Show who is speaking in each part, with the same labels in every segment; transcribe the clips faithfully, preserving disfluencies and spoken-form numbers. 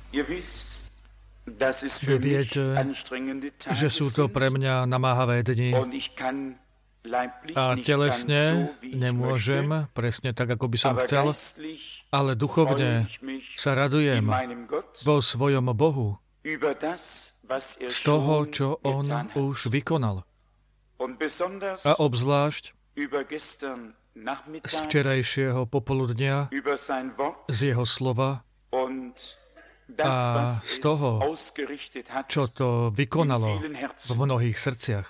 Speaker 1: Vy viete, že sú to pre mňa namáhavé dni a telesne nemôžem presne tak, ako by som chcel, ale duchovne sa radujem vo svojom Bohu z toho, čo On už vykonal. A obzvlášť z včerajšieho popoludnia, z Jeho slova a z toho, čo to vykonalo v mnohých srdciach.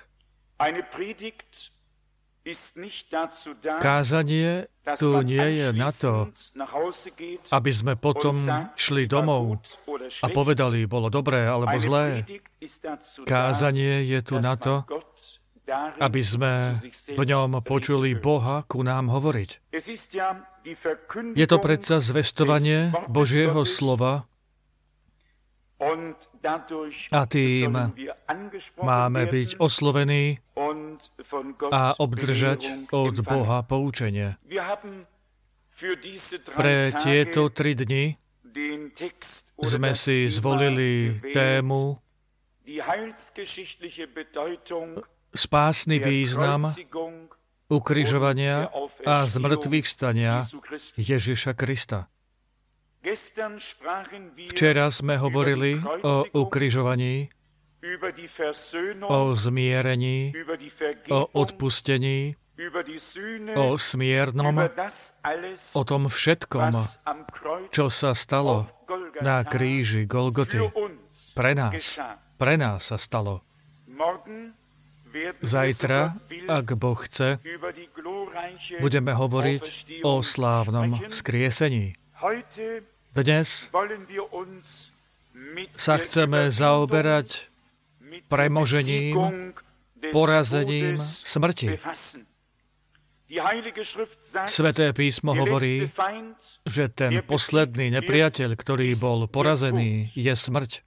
Speaker 1: Kázanie tu nie je na to, aby sme potom šli domov a povedali, bolo dobré alebo zlé. Kázanie je tu na to, aby sme v ňom počuli Boha ku nám hovoriť. Je to predsa zvestovanie Božieho slova a tým máme byť oslovení a obdržať od Boha poučenie. Pre tieto tri dni sme si zvolili tému spásny význam ukrižovania a zmŕtvychvstania Ježiša Krista. Včera sme hovorili o ukrižovaní, o zmierení, o odpustení, o smiernom, o tom všetkom, čo sa stalo na kríži Golgoty. Pre nás, pre nás sa stalo. Zajtra, ak Boh chce, budeme hovoriť o slávnom vzkriesení. Dnes sa chceme zaoberať premožením, porazením smrti. Sväté písmo hovorí, že ten posledný nepriateľ, ktorý bol porazený, je smrť.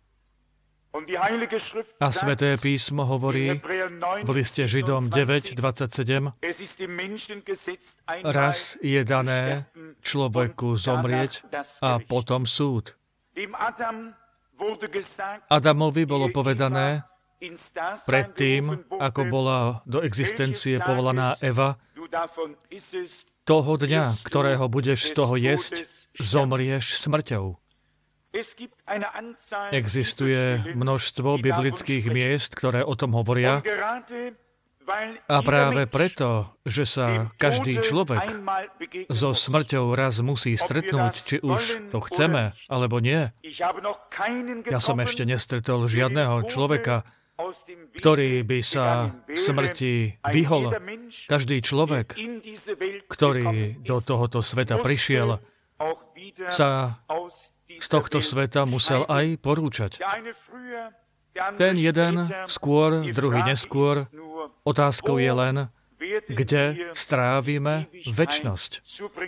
Speaker 1: A Sväté písmo hovorí v liste Židom deväť dvadsaťsedem, raz je dané človeku zomrieť a potom súd. Adamovi bolo povedané, predtým, ako bola do existencie povolaná Eva, toho dňa, ktorého budeš z toho jesť, zomrieš smrťou. Existuje množstvo biblických miest, ktoré o tom hovoria. A práve preto, že sa každý človek so smrťou raz musí stretnúť, či už to chceme, alebo nie. Ja som ešte nestretol žiadneho človeka, ktorý by sa smrti vyhol. Každý človek, ktorý do tohoto sveta prišiel, sa z tohto sveta musel aj porúčať. Ten jeden skôr, druhý neskôr. Otázkou je len, kde strávime večnosť.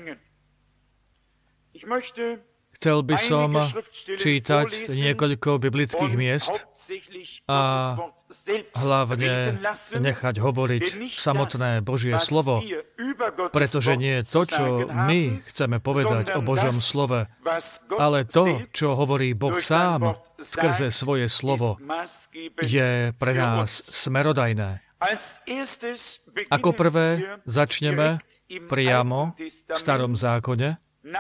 Speaker 1: Chcel by som čítať niekoľko biblických miest a hlavne nechať hovoriť samotné Božie slovo, pretože nie je to, čo my chceme povedať o Božom slove, ale to, čo hovorí Boh sám skrze svoje slovo, je pre nás smerodajné. Ako prvé začneme priamo v Starom zákone,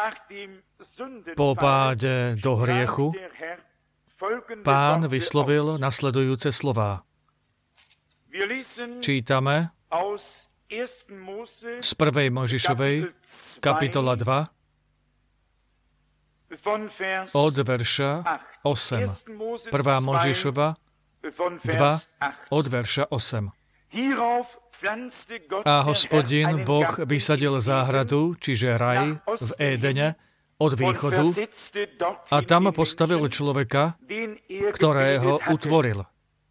Speaker 1: po páde do hriechu, Pán vyslovil nasledujúce slová. Čítame z prvej Mojžišovej, kapitola dva, od verša osem. Prvá Mojžišova dva, od verša osem. A Hospodin Boh vysadil záhradu, čiže raj, v Édene, od východu a tam postavil človeka, ktorého utvoril.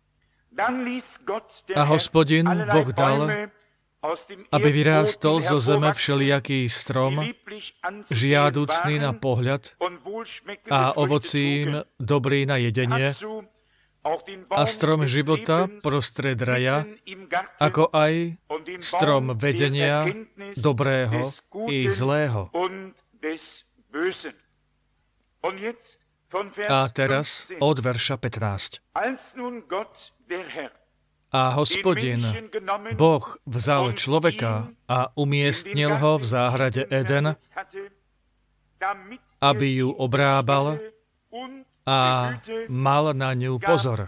Speaker 1: A Hospodin Boh dal, aby vyrástol zo zeme všelijaký strom, žiaducný na pohľad a ovocím dobrý na jedenie, a strom života prostred raja, ako aj strom vedenia dobrého i zlého. A teraz od verša pätnásť. A Hospodin, Boh, vzal človeka a umiestnil ho v záhrade Eden, aby ju obrábal a mal na ňu pozor.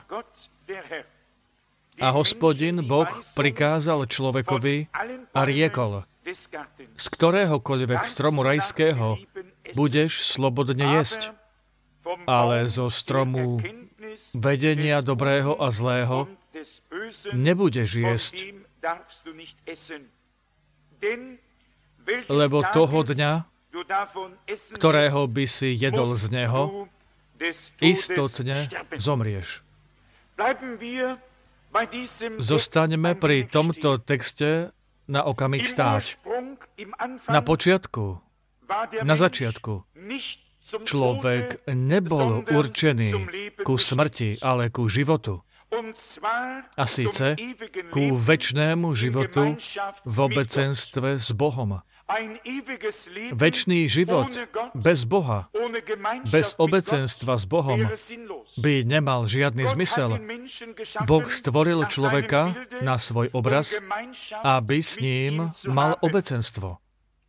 Speaker 1: A Hospodin, Boh, prikázal človekovi a riekol, z ktoréhokoľvek stromu rajského budeš slobodne jesť, ale zo stromu vedenia dobrého a zlého nebudeš jesť, lebo toho dňa, ktorého by si jedol z neho, istotne zomrieš. Zostaňme pri tomto texte na okamih stáť. Na počiatku, na začiatku, človek nebol určený ku smrti, ale ku životu. A síce ku večnému životu v obecenstve s Bohom. Večný život bez Boha, bez obecenstva s Bohom by nemal žiadny zmysel. Boh stvoril človeka na svoj obraz, aby s ním mal obecenstvo.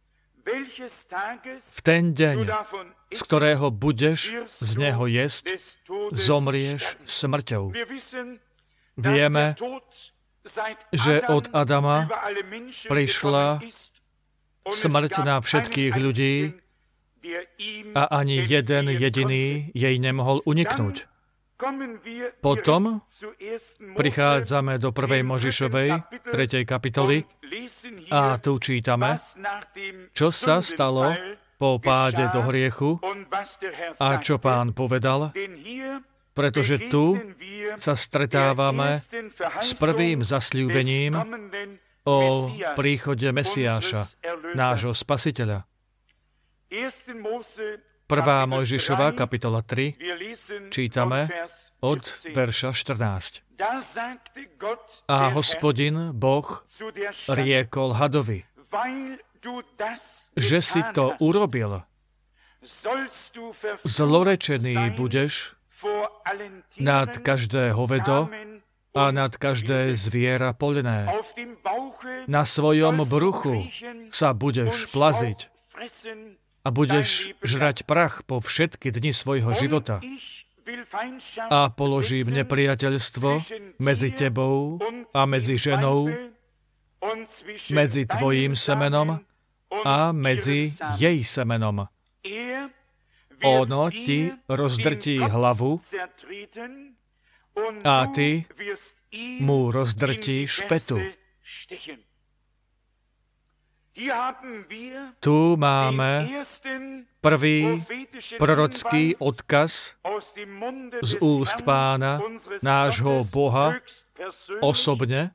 Speaker 1: V ten deň, z ktorého budeš z neho jesť, zomrieš smrťou. Vieme, že od Adama prišla smrť na všetkých ľudí a ani jeden jediný jej nemohol uniknúť. Potom prichádzame do prvej Možišovej, tretej kapitoly, a tu čítame, čo sa stalo po páde do hriechu a čo Pán povedal, pretože tu sa stretávame s prvým zasľúbením o príchode Mesiáša, nášho Spasiteľa. Prvá Mojžišova, kapitola tri, čítame od verša štrnásť. A Hospodin, Boh, riekol hadovi, že si to urobil, zlorečený budeš nad každé hovedo a nad každé zviera poľné. Na svojom bruchu sa budeš plaziť a budeš žrať prach po všetky dni svojho života. A položím nepriateľstvo medzi tebou a medzi ženou, medzi tvojím semenom a medzi jej semenom. Ono ti rozdrtí hlavu a ty mu rozdrtíš petu. Tu máme prvý prorocký odkaz z úst Pána, nášho Boha, osobne,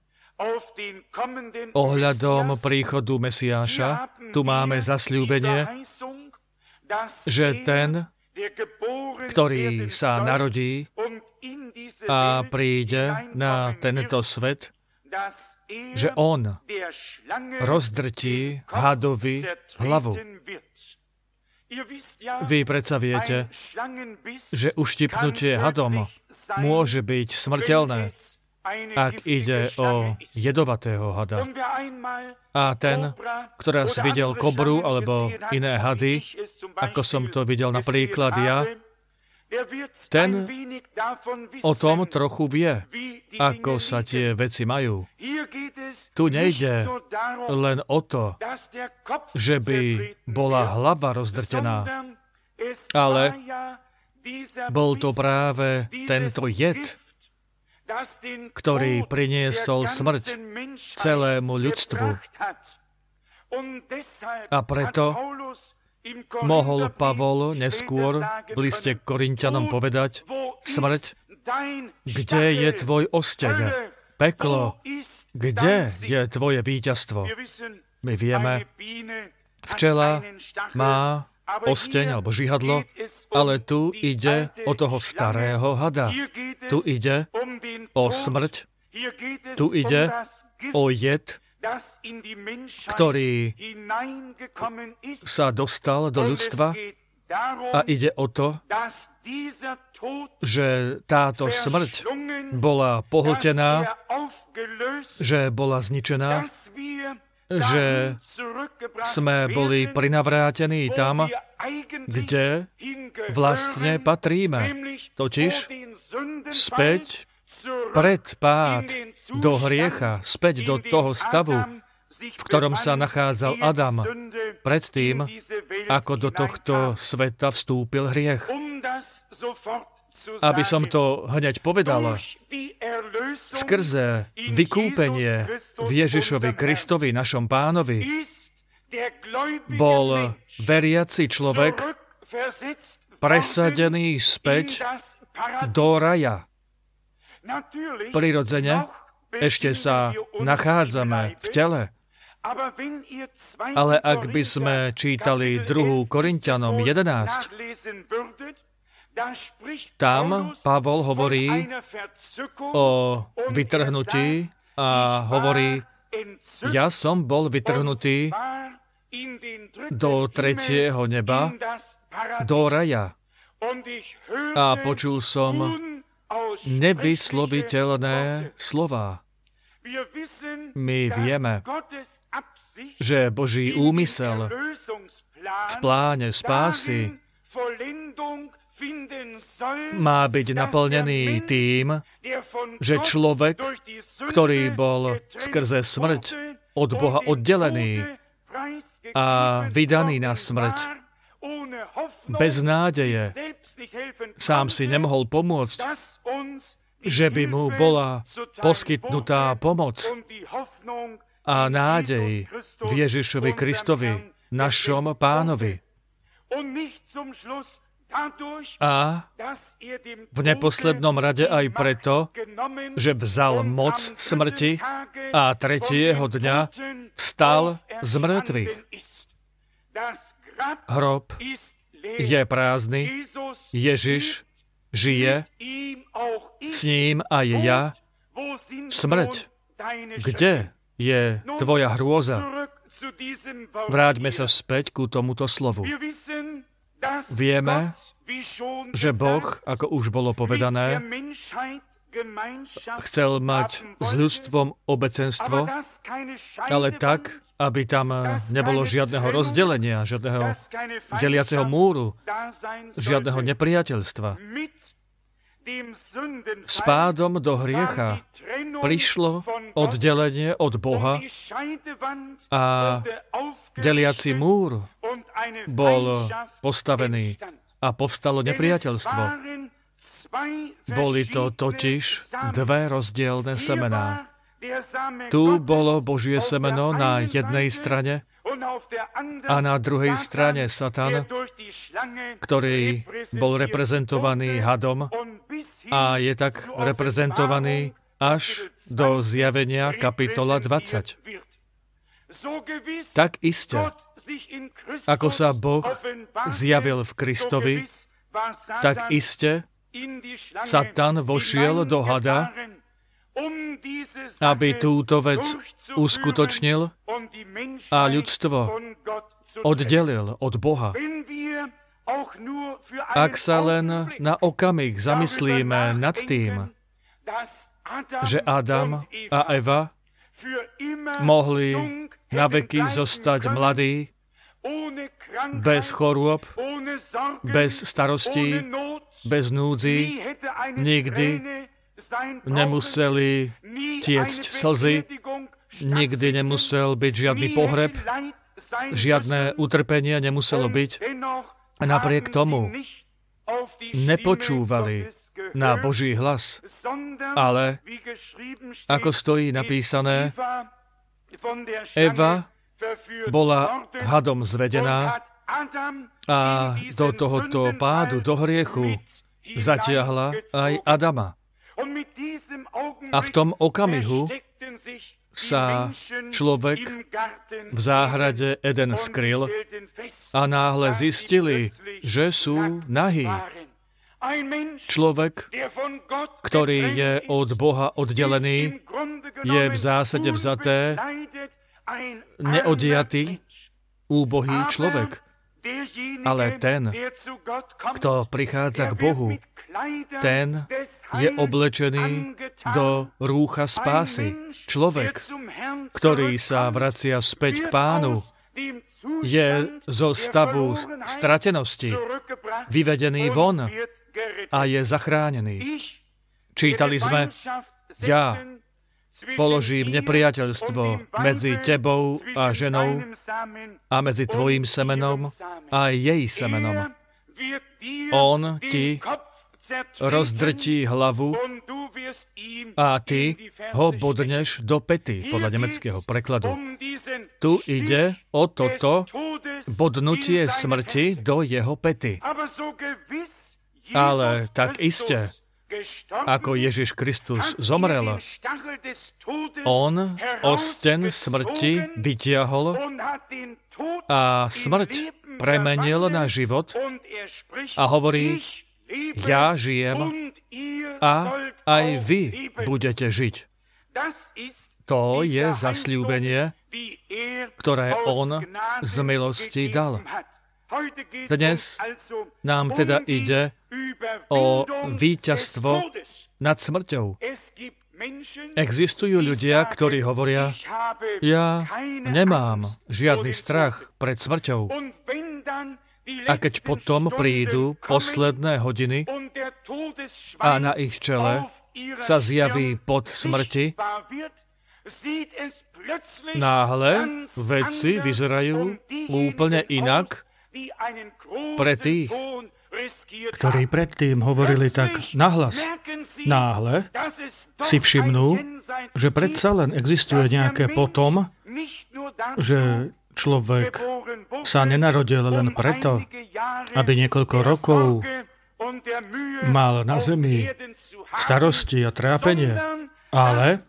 Speaker 1: ohľadom príchodu Mesiáša. Tu máme zasľúbenie, že ten, ktorý sa narodí a príde na tento svet, že on rozdrtí hadovi hlavu. Vy predsa viete, že uštipnutie hadom môže byť smrteľné, ak ide o jedovatého hada. A ten, kto raz videl kobru alebo iné hady, ako som to videl napríklad ja, ten o tom trochu vie, ako sa tie veci majú. Tu nejde len o to, že by bola hlava rozdrtená, ale bol to práve tento jed, ktorý priniesol smrť celému ľudstvu. A preto mohol Pavol neskôr v liste k Korinťanom povedať: smrť, kde je tvoj osteň? Peklo, kde je tvoje víťazstvo? My vieme, včela má osteň alebo žihadlo, ale tu ide o toho starého hada. Tu ide o smrť, tu ide o jed, ktorý sa dostal do ľudstva A ide o to, že táto smrť bola pohltená, že bola zničená, že sme boli prinavrátení tam, kde vlastne patríme, totiž späť pred pád do hriecha, späť do toho stavu, v ktorom sa nachádzal Adam, predtým, ako do tohto sveta vstúpil hriech. Aby som to hneď povedal, skrze vykúpenie v Ježišovi Kristovi, našom Pánovi, bol veriaci človek presadený späť do raja. Prirodzene ešte sa nachádzame v tele, ale ak by sme čítali druhú Korinťanom jedenásť, tam Pavol hovorí o vytrhnutí a hovorí, ja som bol vytrhnutý do tretieho neba, do raja. A počul som nevysloviteľné slová. My vieme, že Boží úmysel v pláne spásy má byť naplnený tým, že človek, ktorý bol skrze smrť od Boha oddelený a vydaný na smrť, bez nádeje, sám si nemohol pomôcť, že by mu bola poskytnutá pomoc a nádej v Ježišovi Kristovi, našom Pánovi. A v neposlednom rade aj preto, že vzal moc smrti a tretieho dňa vstal z mŕtvych. Hrob je prázdny, Ježiš žije, s ním aj ja. Smrť, kde je tvoja hrôza? Vráťme sa späť ku tomuto slovu. Vieme, že Boh, ako už bolo povedané, chcel mať s ľudstvom obecenstvo, ale tak, aby tam nebolo žiadneho rozdelenia, žiadneho deliaceho múru, žiadneho nepriateľstva. S pádom do hriecha prišlo oddelenie od Boha a deliaci múr bol postavený a povstalo nepriateľstvo. Boli to totiž dve rozdielne semená. Tu bolo Božie semeno na jednej strane a na druhej strane Satan, ktorý bol reprezentovaný hadom a je tak reprezentovaný až do zjavenia kapitola dvadsať. Tak iste, ako sa Boh zjavil v Kristovi, tak iste Satan vošiel do hada, aby túto vec uskutočnil a ľudstvo oddelil od Boha. Ak sa len na okamih zamyslíme nad tým, že Adam a Eva mohli naveky zostať mladí, bez chorôb, bez starostí, bez núdzi, nikdy nemuseli tiecť slzy, nikdy nemusel byť žiadny pohreb, žiadne utrpenie nemuselo byť. A napriek tomu nepočúvali na Boží hlas, ale, ako stojí napísané, Eva bola hadom zvedená a do tohoto pádu, do hriechu zatiahla aj Adama. A v tom okamihu sa človek v záhrade Eden skryl a náhle zistili, že sú nahí. Človek, ktorý je od Boha oddelený, je v zásade vzaté neodiatý, úbohý človek. ale ten, kto prichádza k Bohu, ten je oblečený do rúcha spásy. Človek, ktorý sa vracia späť k Pánu, je zo stavu stratenosti vyvedený von a je zachránený. Čítali sme, ja položím nepriateľstvo medzi tebou a ženou a medzi tvojím semenom a jej semenom. On ti rozdrtí hlavu a ty ho bodneš do pety, podľa nemeckého prekladu. Tu ide o toto bodnutie smrti do jeho pety. Ale tak iste, ako Ježiš Kristus zomrel, on osten smrti vytiahol a smrť premenil na život a hovorí, ja žijem a aj vy budete žiť. To je zasľúbenie, ktoré on z milosti dal. Dnes nám teda ide o víťazstvo nad smrťou. Existujú ľudia, ktorí hovoria, ja nemám žiadny strach pred smrťou. A keď potom prídu posledné hodiny a na ich čele sa zjaví pod smrti, náhle veci vyzerajú úplne inak pre tých, ktorí predtým hovorili tak nahlas. Náhle si všimnú, že predsa len existuje nejaké potom, že človek sa nenarodil len preto, aby niekoľko rokov mal na zemi starosti a trápenie, ale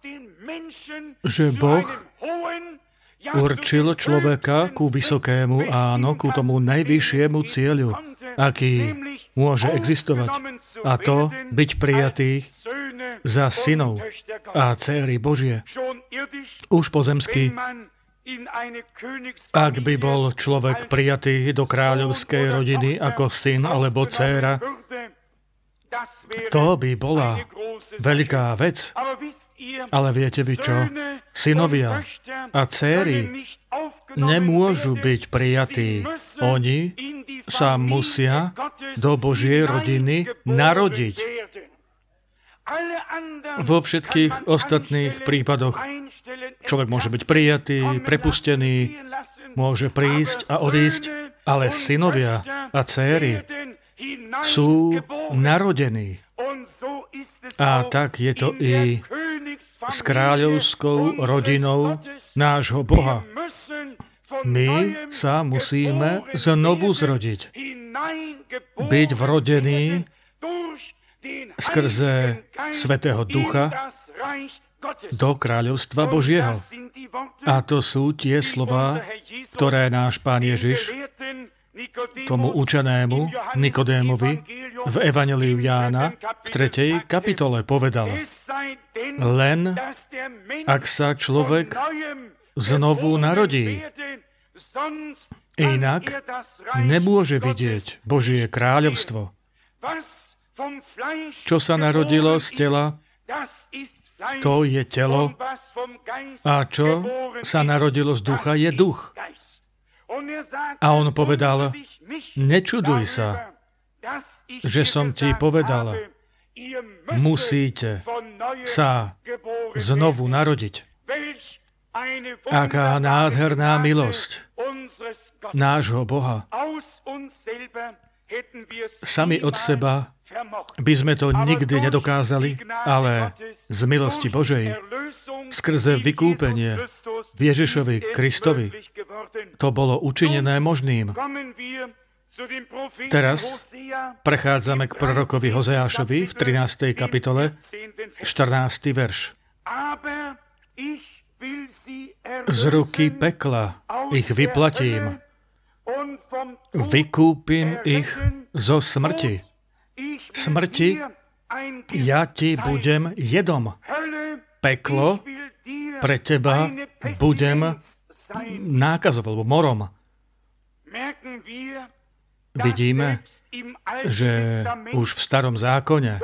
Speaker 1: že Boh určil človeka ku vysokému, áno, ku tomu najvyššiemu cieľu, aký môže existovať. A to byť prijatý za synov a dcéry Božie. Už pozemsky, ak by bol človek prijatý do kráľovskej rodiny ako syn alebo dcéra, to by bola veľká vec. Ale viete vy čo? Synovia a dcéry nemôžu byť prijatí. Oni sa musia do Božej rodiny narodiť. Vo všetkých ostatných prípadoch človek môže byť prijatý, prepustený, môže prísť a odísť, ale synovia a dcéry sú narodení. A tak je to i s kráľovskou rodinou nášho Boha. My sa musíme znovu zrodiť. Byť vrodený skrze Svätého Ducha do kráľovstva Božieho. A to sú tie slová, ktoré náš Pán Ježiš tomu učenému Nikodémovi v Evanjeliu Jána v tretej kapitole povedal. Len ak sa človek znovu narodí, inak nemôže vidieť Božie kráľovstvo. Čo sa narodilo z tela, to je telo, a čo sa narodilo z ducha, je duch. A on povedal, nečuduj sa, že som ti povedal, musíte sa znovu narodiť. Aká nádherná milosť nášho Boha. Sami od seba by sme to nikdy nedokázali, ale z milosti Božej, skrze vykúpenie v Ježišovi Kristovi, to bolo učinené možným. Teraz prechádzame k prorokovi Hozeášovi v trinástej kapitole, štrnásty verš. Z ruky pekla ich vyplatím, vykúpim ich zo smrti. Smrti, ja ti budem jedom. Peklo, pre teba budem nákazov, alebo morom. vidíme, že už v starom zákone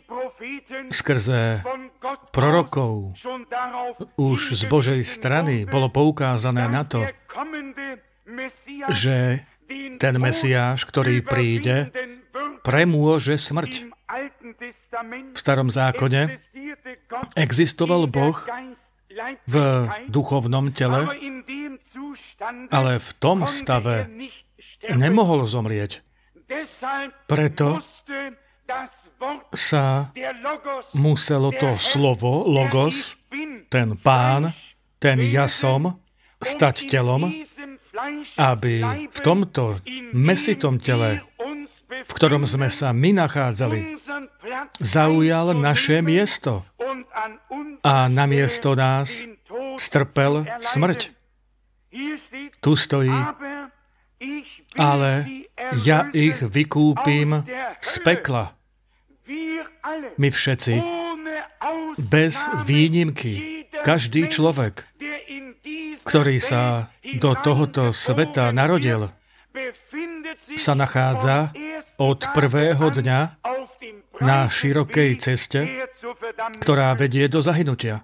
Speaker 1: skrze prorokov už z Božej strany bolo poukázané na to, že ten Mesiáš, ktorý príde, premôže smrť. V starom zákone existoval Boh v duchovnom tele, ale v tom stave nemohol zomrieť. Preto sa muselo to slovo, logos, ten Pán, ten ja som, stať telom, aby v tomto mesitom tele, v ktorom sme sa my nachádzali, zaujal naše miesto a namiesto nás strpel smrť. Tu stojí: ale ja ich vykúpim z pekla. My všetci, bez výnimky, každý človek, ktorý sa do tohoto sveta narodil, sa nachádza od prvého dňa na širokej ceste, ktorá vedie do zahynutia.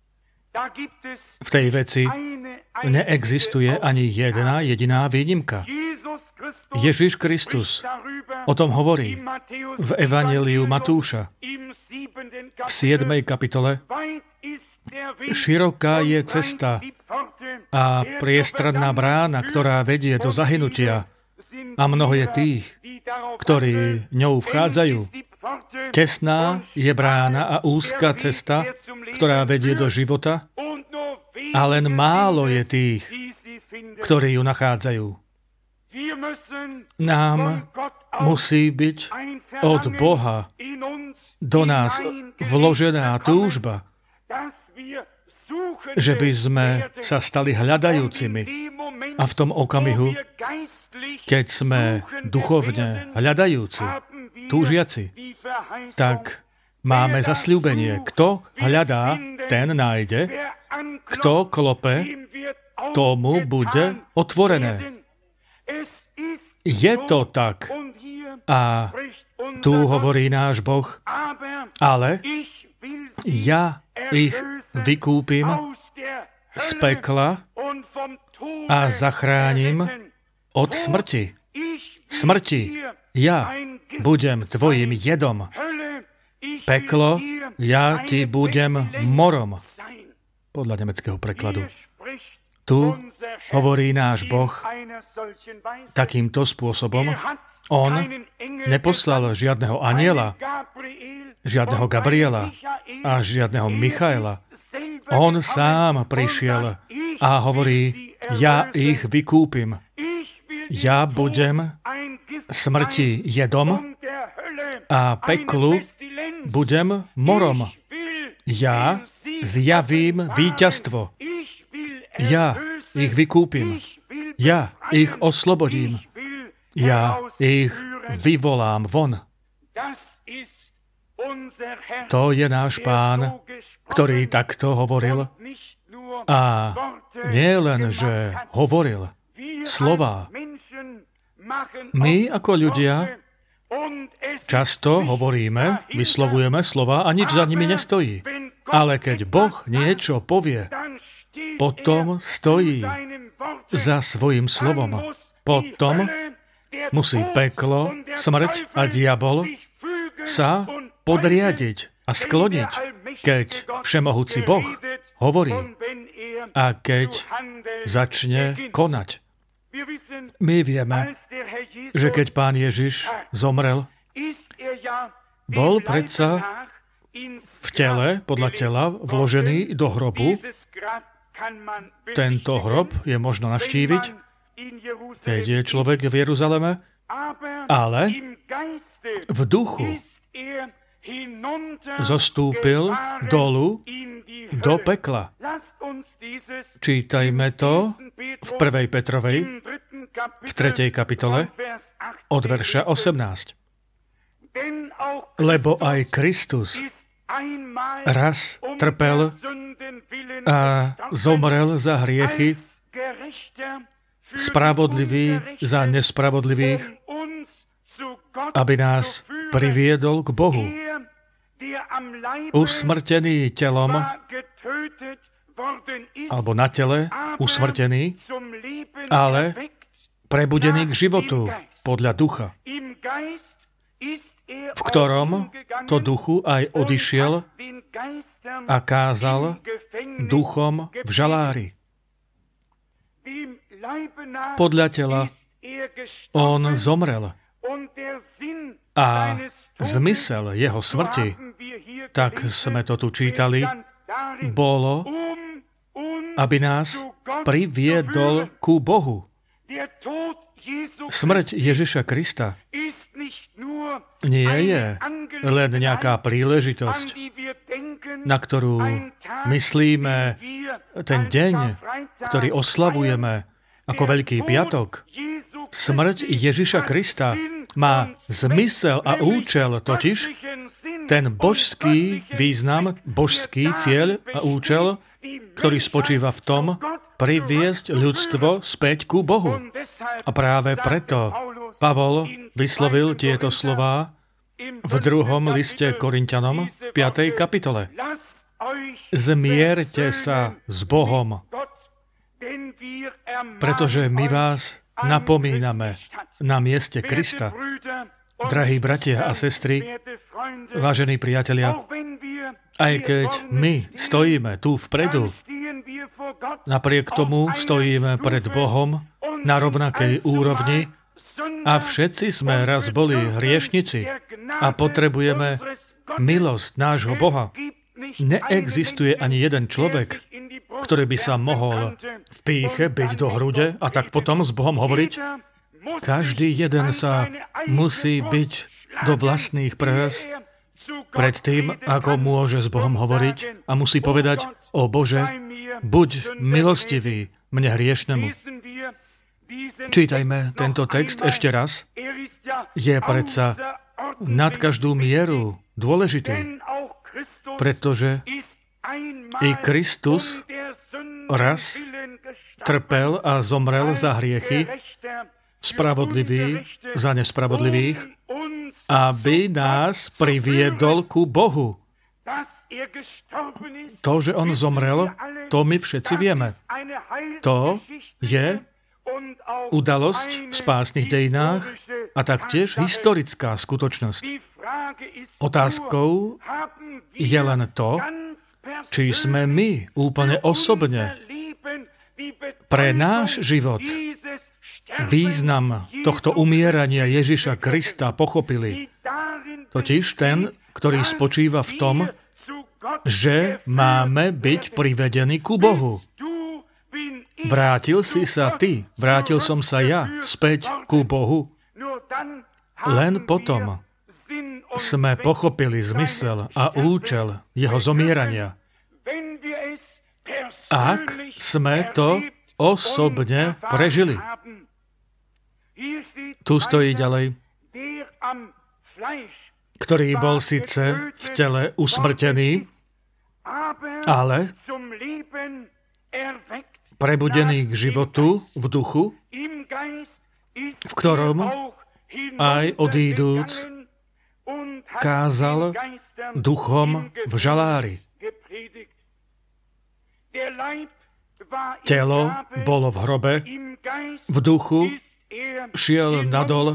Speaker 1: V tej veci neexistuje ani jedna jediná výnimka. Ježiš Kristus o tom hovorí v Evanjeliu Matúša v siedmej kapitole. Široká je cesta a priestranná brána, ktorá vedie do zahynutia, a mnoho je tých, ktorí ňou vchádzajú. Tesná je brána a úzka cesta, ktorá vedie do života, a len málo je tých, ktorí ju nachádzajú. Nám musí byť od Boha do nás vložená túžba, že by sme sa stali hľadajúcimi, a v tom okamihu, keď sme duchovne hľadajúci, túžiaci, tak máme zasľúbenie. Kto hľadá, ten nájde. Kto klope, tomu bude otvorené. Je to tak. A tu hovorí náš Boh: ale ja ich vykúpim z pekla a zachránim od smrti. Smrti, ja budem tvojim jedom. Peklo, ja ti budem morom. Podľa nemeckého prekladu. Tu hovorí náš Boh takýmto spôsobom. On neposlal žiadneho anjela, žiadneho Gabriela a žiadneho Michaela. On sám prišiel a hovorí: ja ich vykúpim. Ja budem smrti jedom a peklu budem morom. Ja zjavím víťazstvo. Ja ich vykúpim. Ja ich oslobodím. Ja ich vyvolám von. To je náš Pán, ktorý takto hovoril. A nie len, že hovoril slová. My ako ľudia často hovoríme, vyslovujeme slova a nič za nimi nestojí. Ale keď Boh niečo povie, potom stojí za svojím slovom. Potom musí peklo, smrť a diabol sa podriadiť a skloniť, keď všemohúci Boh hovorí a keď začne konať. My vieme, že keď Pán Ježiš zomrel, bol predsa v tele, podľa tela, vložený do hrobu. Tento hrob je možno navštíviť, keď je človek v Jeruzaleme, ale v duchu zostúpil dolu do pekla. Čítajme to v prvej Petrovej, v tretej kapitole, od verša osemnásť. Lebo aj Kristus raz trpel a zomrel za hriechy spravodlivý za nespravodlivých, aby nás priviedol k Bohu. Usmrtený telom, alebo na tele, usmrtený, ale prebudený k životu podľa ducha, v ktorom to duchu aj odišiel a kázal duchom v žalári. Podľa tela on zomrel a zmysel jeho smrti, tak sme to tu čítali, bolo, aby nás priviedol ku Bohu. Smrť Ježiša Krista nie je len nejaká príležitosť, na ktorú myslíme ten deň, ktorý oslavujeme ako Veľký piatok. Smrť Ježiša Krista má zmysel a účel, totiž ten božský význam, božský cieľ a účel, ktorý spočíva v tom, priviesť ľudstvo späť ku Bohu. A práve preto Pavol vyslovil tieto slová v druhom liste Korinťanom v piatej kapitole. Zmierte sa s Bohom, pretože my vás napomíname na mieste Krista. Drahí bratia a sestry, vážení priatelia, aj keď my stojíme tu vpredu, napriek tomu stojíme pred Bohom na rovnakej úrovni a všetci sme raz boli hriešnici a potrebujeme milosť nášho Boha. Neexistuje ani jeden človek, ktorý by sa mohol v pýche byť do hrude a tak potom s Bohom hovoriť. Každý jeden sa musí byť do vlastných prhs pred tým, ako môže s Bohom hovoriť a musí povedať: O Bože, buď milostivý mne hriešnemu. Čítajme tento text ešte raz. Je predsa nad každú mieru dôležitý, pretože i Kristus raz trpel a zomrel za hriechy, spravodlivý za nespravodlivých, aby nás priviedol ku Bohu. To, že on zomrel, to my všetci vieme. To je udalosť v spásnych dejinách a taktiež historická skutočnosť. Otázkou je len to, či sme my úplne osobne pre náš život význam tohto umierania Ježiša Krista pochopili. Totiž ten, ktorý spočíva v tom, že máme byť privedení ku Bohu. Vrátil si sa ty, vrátil som sa ja späť ku Bohu. Len potom sme pochopili zmysel a účel jeho zomierania. Ak sme to osobne prežili. Tu stojí ďalej, ktorý bol síce v tele usmrtený, ale prebudený k životu v duchu, v ktorom aj odídúc kázal duchom v žalári. Telo bolo v hrobe, v duchu šiel nadol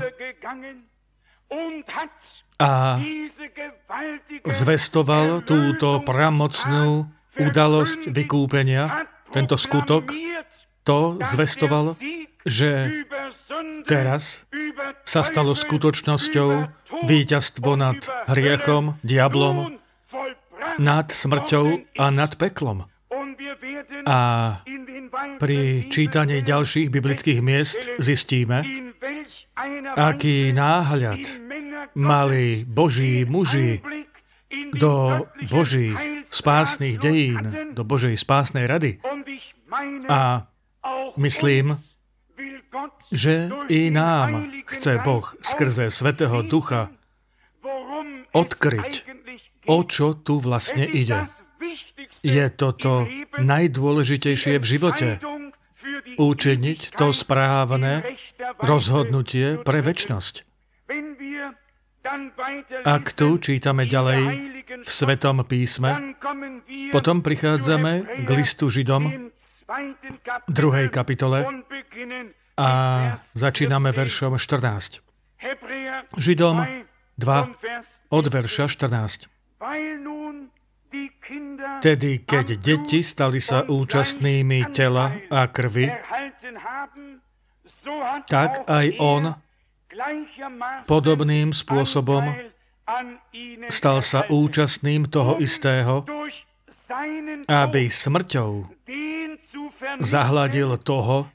Speaker 1: a zvestoval túto pramocnú udalosť vykúpenia, tento skutok, to zvestoval, že teraz sa stalo skutočnosťou víťazstvo nad hriechom, diablom, nad smrťou a nad peklom. A pri čítaní ďalších biblických miest zistíme, aký náhľad mali Boží muži do Božích spásnych dejín, do Božej spásnej rady. A myslím, že i nám chce Boh skrze Svätého Ducha odkryť, o čo tu vlastne ide. Je toto najdôležitejšie v živote učiniť to správne rozhodnutie pre večnosť. Ak tu čítame ďalej v Svetom písme, potom prichádzame k listu Židom, druhej kapitole, a začíname veršom štrnásť. Židom dva, od verša štrnásť. Tedy, keď deti stali sa účastnými tela a krvi, tak aj on podobným spôsobom stal sa účastným toho istého, aby smrťou zahladil toho,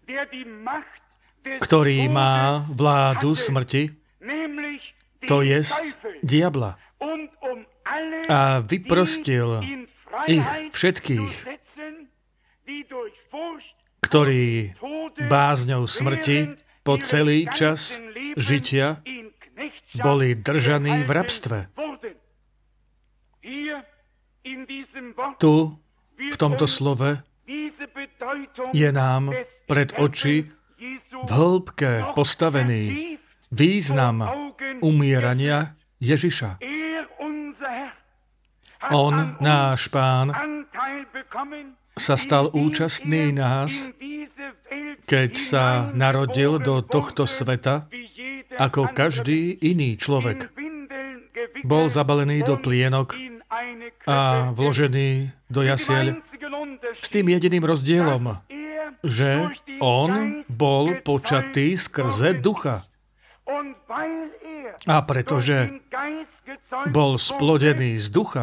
Speaker 1: ktorý má vládu smrti, to jest diabla, a vyprostil ich všetkých, ktorí bázňou smrti po celý čas žitia boli držaní v rabstve. Tu, v tomto slove, je nám pred oči v hĺbke postavený význam umierania Ježiša. On, náš Pán, sa stal účastný nás, keď sa narodil do tohto sveta, ako každý iný človek. Bol zabalený do plienok a vložený do jasieľ s tým jediným rozdielom, že on bol počatý skrze ducha. A pretože bol splodený z ducha,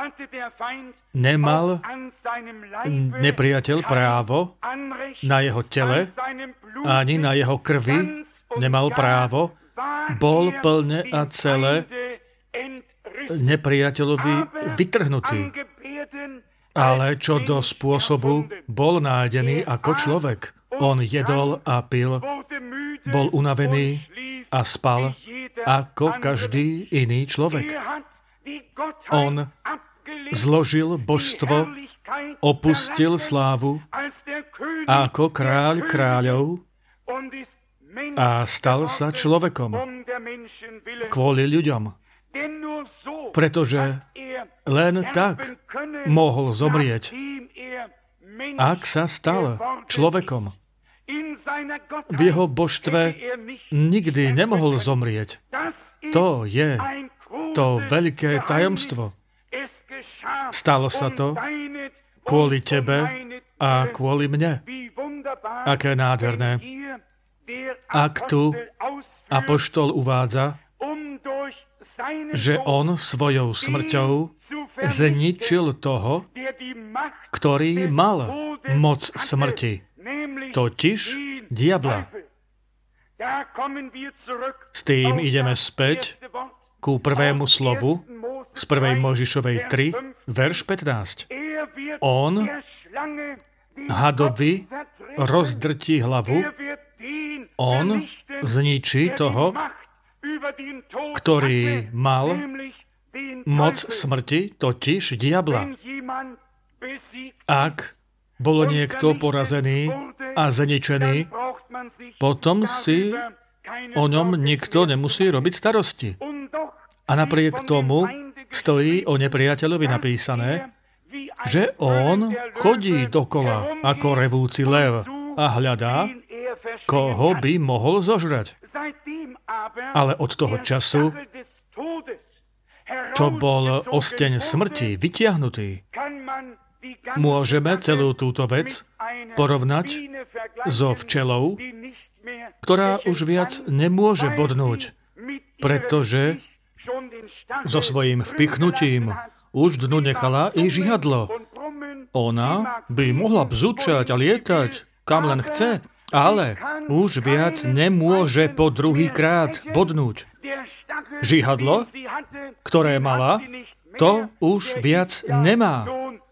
Speaker 1: nemal nepriateľ právo na jeho tele, ani na jeho krvi nemal právo, bol plne a celé nepriateľovi vytrhnutý. Ale čo do spôsobu, bol nájdený ako človek. On jedol a pil, bol unavený a spal ako každý iný človek. On zložil božstvo, opustil slávu ako kráľ kráľov a stal sa človekom kvôli ľuďom. Pretože len tak mohol zomrieť, ak sa stal človekom. V jeho božstve nikdy nemohol zomrieť. To je to veľké tajomstvo. Stalo sa to kvôli tebe a kvôli mne. Aké nádherné. Ak tu apoštol uvádza, že on svojou smrťou zničil toho, ktorý mal moc smrti, totiž diabla. S tým ideme späť ku prvému slovu z prvej Mojžišovej tri, verš pätnásť. On hadovi rozdrtí hlavu, on zničí toho, ktorý mal moc smrti, totiž diabla. Ak bol niekto porazený a zničený, potom si o ňom nikto nemusí robiť starosti. A napriek tomu stojí o nepriateľovi napísané, že on chodí dokola ako revúci lev a hľadá, koho by mohol zožrať. Ale od toho času, čo bol osteň smrti vytiahnutý, môžeme celú túto vec porovnať so včelou, ktorá už viac nemôže bodnúť, pretože so svojím vpichnutím už dnu nechala i žihadlo. Ona by mohla bzučať a lietať, kam len chce, ale už viac nemôže po druhý krát bodnúť. Žihadlo, ktoré mala, to už viac nemá.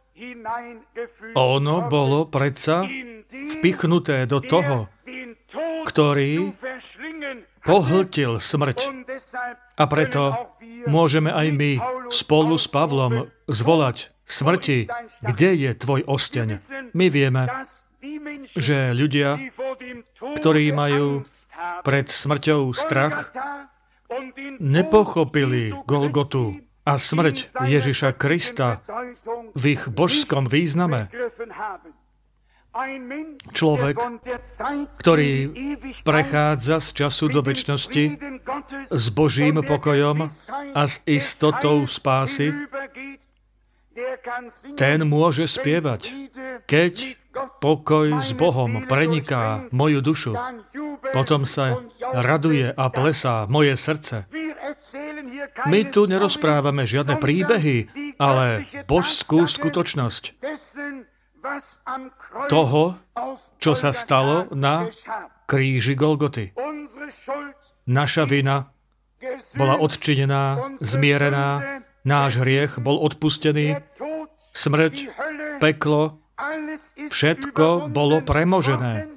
Speaker 1: Ono bolo predsa vpichnuté do toho, ktorý pohltil smrť. A preto môžeme aj my spolu s Pavlom zvolať smrti, kde je tvoj osteň. My vieme, že ľudia, ktorí majú pred smrťou strach, nepochopili Golgotu a smrť Ježiša Krista v ich božskom význame. Človek, ktorý prechádza z času do večnosti s Božím pokojom a s istotou spásy, ten môže spievať, keď pokoj s Bohom preniká moju dušu, potom sa raduje a plesá moje srdce. My tu nerozprávame žiadne príbehy, ale božskú skutočnosť toho, čo sa stalo na kríži Golgoty. Naša vina bola odčinená, zmierená, náš hriech bol odpustený, smrť, peklo, všetko bolo premožené.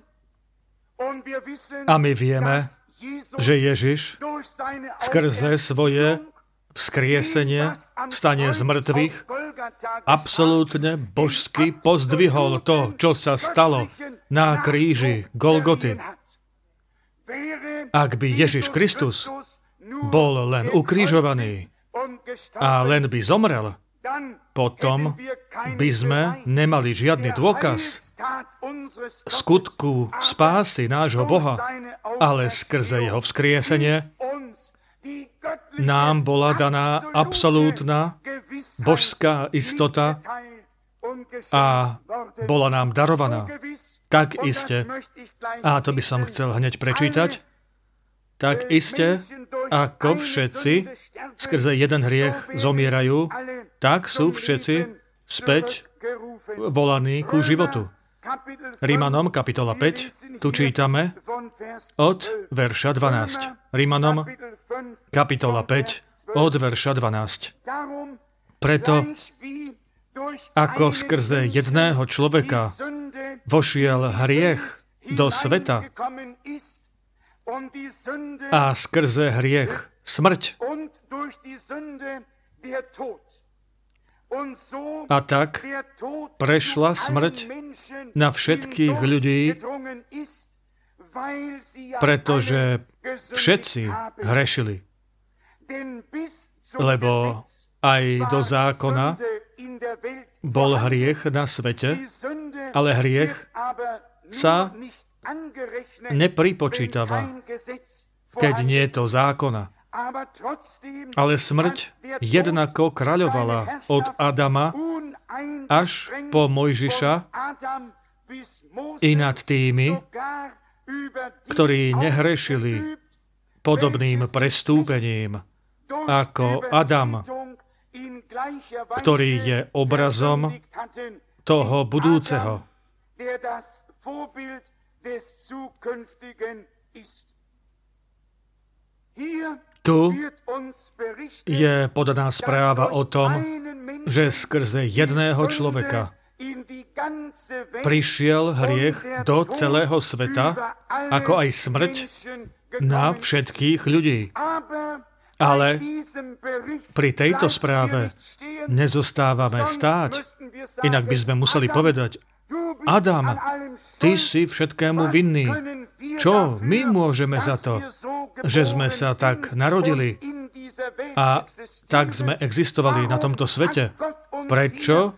Speaker 1: A my vieme, že Ježiš skrze svoje vzkriesenie, stane z mŕtvych, absolútne božsky pozdvihol to, čo sa stalo na kríži Golgoty. Ak by Ježiš Kristus bol len ukrižovaný a len by zomrel, potom by sme nemali žiadny dôkaz skutku spásy nášho Boha, ale skrze jeho vzkriesenie nám bola daná absolútna božská istota a bola nám darovaná. Tak iste, a to by som chcel hneď prečítať, tak iste, ako všetci skrze jeden hriech zomierajú, tak sú všetci späť volaní ku životu. Rímanom kapitola päť, tu čítame od verša dvanásť. Rímanom kapitola päť, od verša dvanásť. Preto, ako skrze jedného človeka vošiel hriech do sveta a skrze hriech smrť, a tak prešla smrť na všetkých ľudí, pretože všetci hrešili. Lebo aj do zákona bol hriech na svete, ale hriech sa nepripočítava, keď nie je to zákona. Ale smrť jednako kráľovala od Adama až po Mojžiša i nad tými, ktorí nehrešili podobným prestúpením ako Adam, ktorý je obrazom toho budúceho. Tu je podaná správa o tom, že skrze jedného človeka prišiel hriech do celého sveta, ako aj smrť na všetkých ľudí. Ale pri tejto správe nezostávame stáť, inak by sme museli povedať: Adam, ty si všetkému vinný. Čo my môžeme za to, že sme sa tak narodili a tak sme existovali na tomto svete? Prečo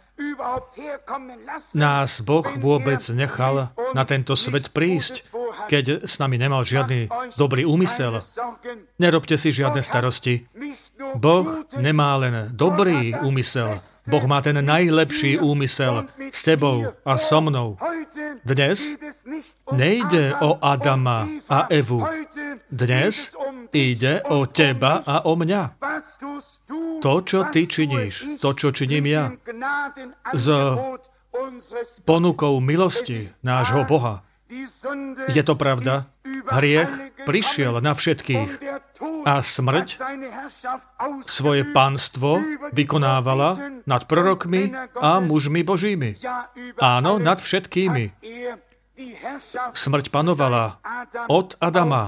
Speaker 1: nás Boh vôbec nechal na tento svet prísť, keď s nami nemal žiadny dobrý úmysel? Nerobte si žiadne starosti. Boh nemá len dobrý úmysel. Boh má ten najlepší úmysel s tebou a so mnou. Dnes nejde o Adama a Evu. Dnes ide o teba a o mňa. To, čo ty činíš, to, čo činím ja, s ponukou milosti nášho Boha. Je to pravda. Hriech prišiel na všetkých a smrť svoje pánstvo vykonávala nad prorokmi a mužmi Božími. Áno, nad všetkými. Smrť panovala od Adama.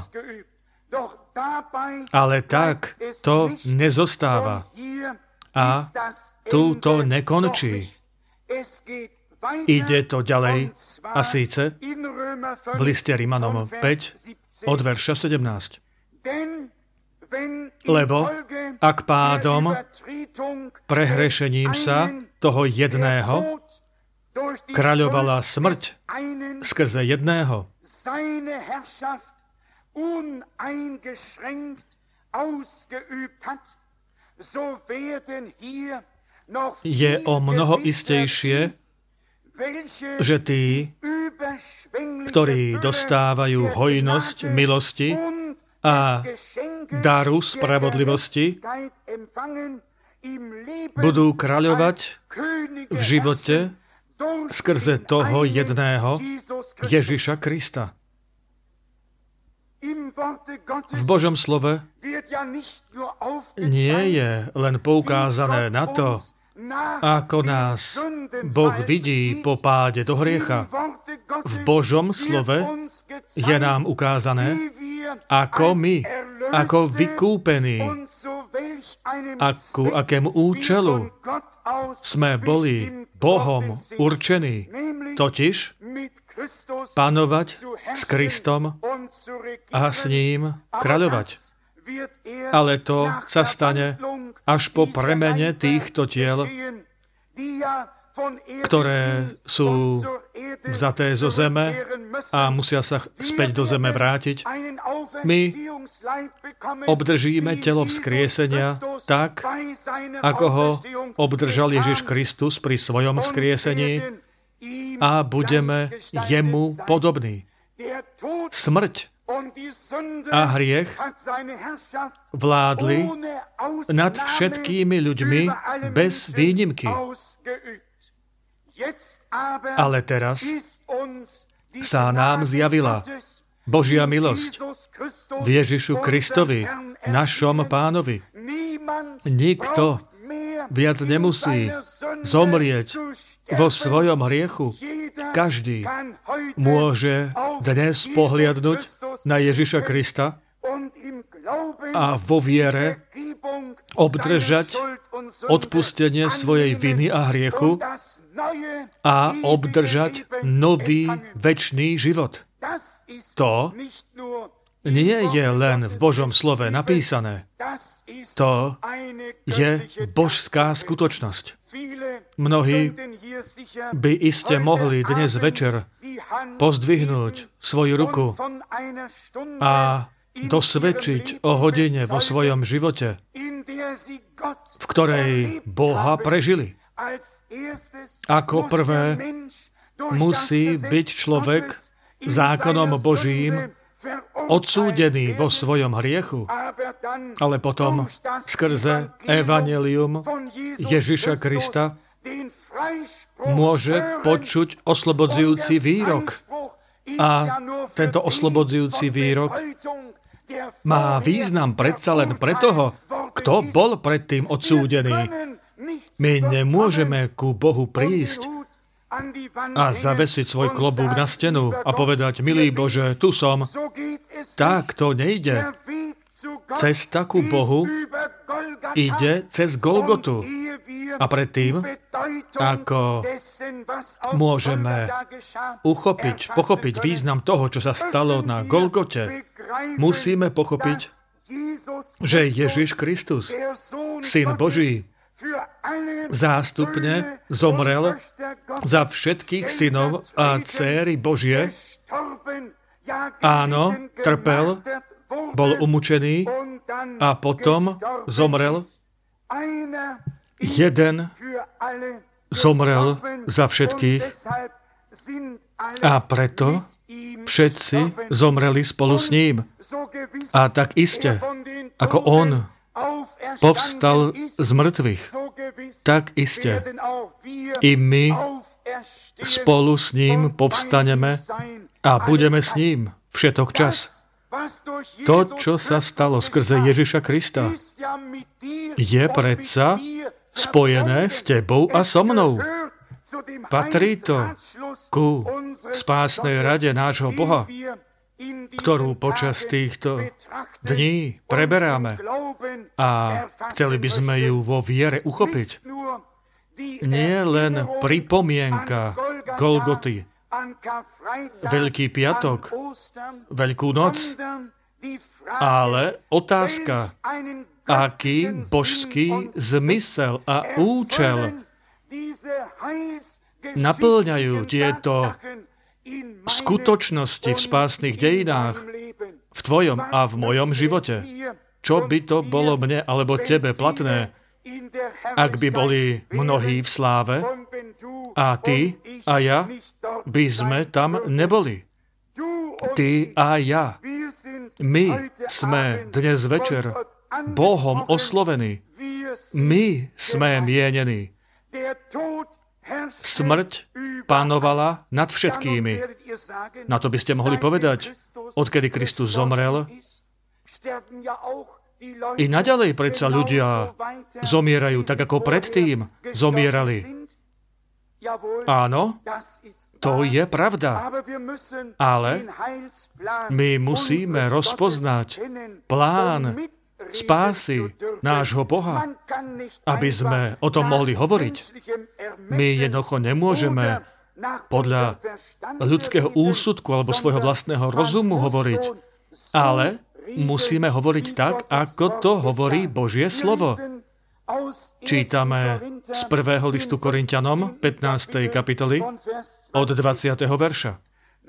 Speaker 1: Ale tak to nezostáva. A tu to nekončí. ide to ďalej, a síce v liste Rimanom päť od verša sedemnásť. Lebo ak pádom, prehrešením sa toho jedného, kráľovala smrť skrze jedného, je o mnoho istejšie, že tí, ktorí dostávajú hojnosť milosti a daru spravodlivosti, budú kráľovať v živote skrze toho jedného Ježiša Krista. V Božom slove nie je len poukázané na to, ako nás Boh vidí po páde do hriecha. V Božom slove je nám ukázané, ako my, ako vykúpení, akú, akému účelu sme boli Bohom určení, totiž panovať s Kristom a s ním kráľovať. Ale to sa stane až po premene týchto tiel, ktoré sú vzaté zo zeme a musia sa späť do zeme vrátiť. My obdržíme telo vzkriesenia tak, ako ho obdržal Ježiš Kristus pri svojom vzkriesení a budeme jemu podobní. Smrť a hriech vládli nad všetkými ľuďmi bez výnimky. Ale teraz sa nám zjavila Božia milosť v Ježišu Kristovi, našom Pánovi. Nikto viac nemusí zomrieť vo svojom hriechu. Každý môže dnes pohliadnuť na Ježiša Krista a vo viere obdržať odpustenie svojej viny a hriechu a obdržať nový večný život. To nie je len v Božom slove napísané. To je božská skutočnosť. Mnohí by iste mohli dnes večer pozdvihnúť svoju ruku a dosvedčiť o hodine vo svojom živote, v ktorej Boha prežili. Ako prvé musí byť človek zákonom Božím odsúdený vo svojom hriechu, ale potom skrze evanjelium Ježiša Krista môže počuť oslobodzujúci výrok. A tento oslobodzujúci výrok má význam predsa len pre toho, kto bol predtým odsúdený. My nemôžeme ku Bohu prísť a zavesiť svoj klobúk na stenu a povedať, milý Bože, tu som. Tak to nejde. Cesta ku Bohu ide cez Golgotu. A predtým, ako môžeme uchopiť, pochopiť význam toho, čo sa stalo na Golgote, musíme pochopiť, že Ježiš Kristus, Syn Boží, zástupne zomrel za všetkých synov a dcéry Božie. Áno, trpel, bol umučený a potom zomrel. Jeden zomrel za všetkých a preto všetci zomreli spolu s ním. A tak iste, ako on povstal z mŕtvych, tak iste i my spolu s ním povstaneme a budeme s ním všetok čas. To, čo sa stalo skrze Ježiša Krista, je predsa spojené s tebou a so mnou. Patrí to ku spásnej rade nášho Boha, ktorú počas týchto dní preberáme a chceli by sme ju vo viere uchopiť. Nie len pripomienka Golgoty, Veľký piatok, Veľkú noc, ale otázka, aký božský zmysel a účel naplňajú tieto skutočnosti v spásnych dejinách v tvojom a v mojom živote. Čo by to bolo mne alebo tebe platné, ak by boli mnohí v sláve a ty a ja by sme tam neboli. Ty a ja. My sme dnes večer Bohom oslovení. My sme mienení. Smrť panovala nad všetkými. Na to by ste mohli povedať, odkedy Kristus zomrel, i naďalej predsa ľudia zomierajú tak, ako predtým zomierali. Áno, to je pravda. Ale my musíme rozpoznať plán spásy nášho Boha, aby sme o tom mohli hovoriť. My jednoducho nemôžeme podľa ľudského úsudku alebo svojho vlastného rozumu hovoriť, ale musíme hovoriť tak, ako to hovorí Božie slovo. Čítame z prvého listu Korinťanom, pätnástej kapitoly, od dvadsiateho verša.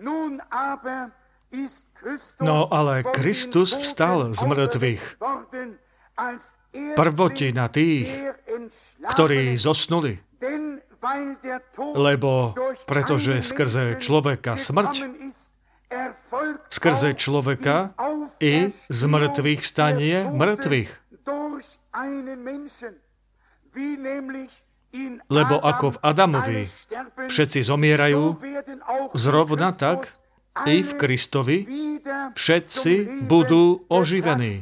Speaker 1: No ale Kristus vstal z mŕtvych, prvotina tých, ktorí zosnuli, lebo pretože skrze človeka smrť, skrze človeka i z mŕtvych stanie mŕtvych. Lebo ako v Adamovi všetci zomierajú, zrovna tak i v Kristovi všetci budú oživení.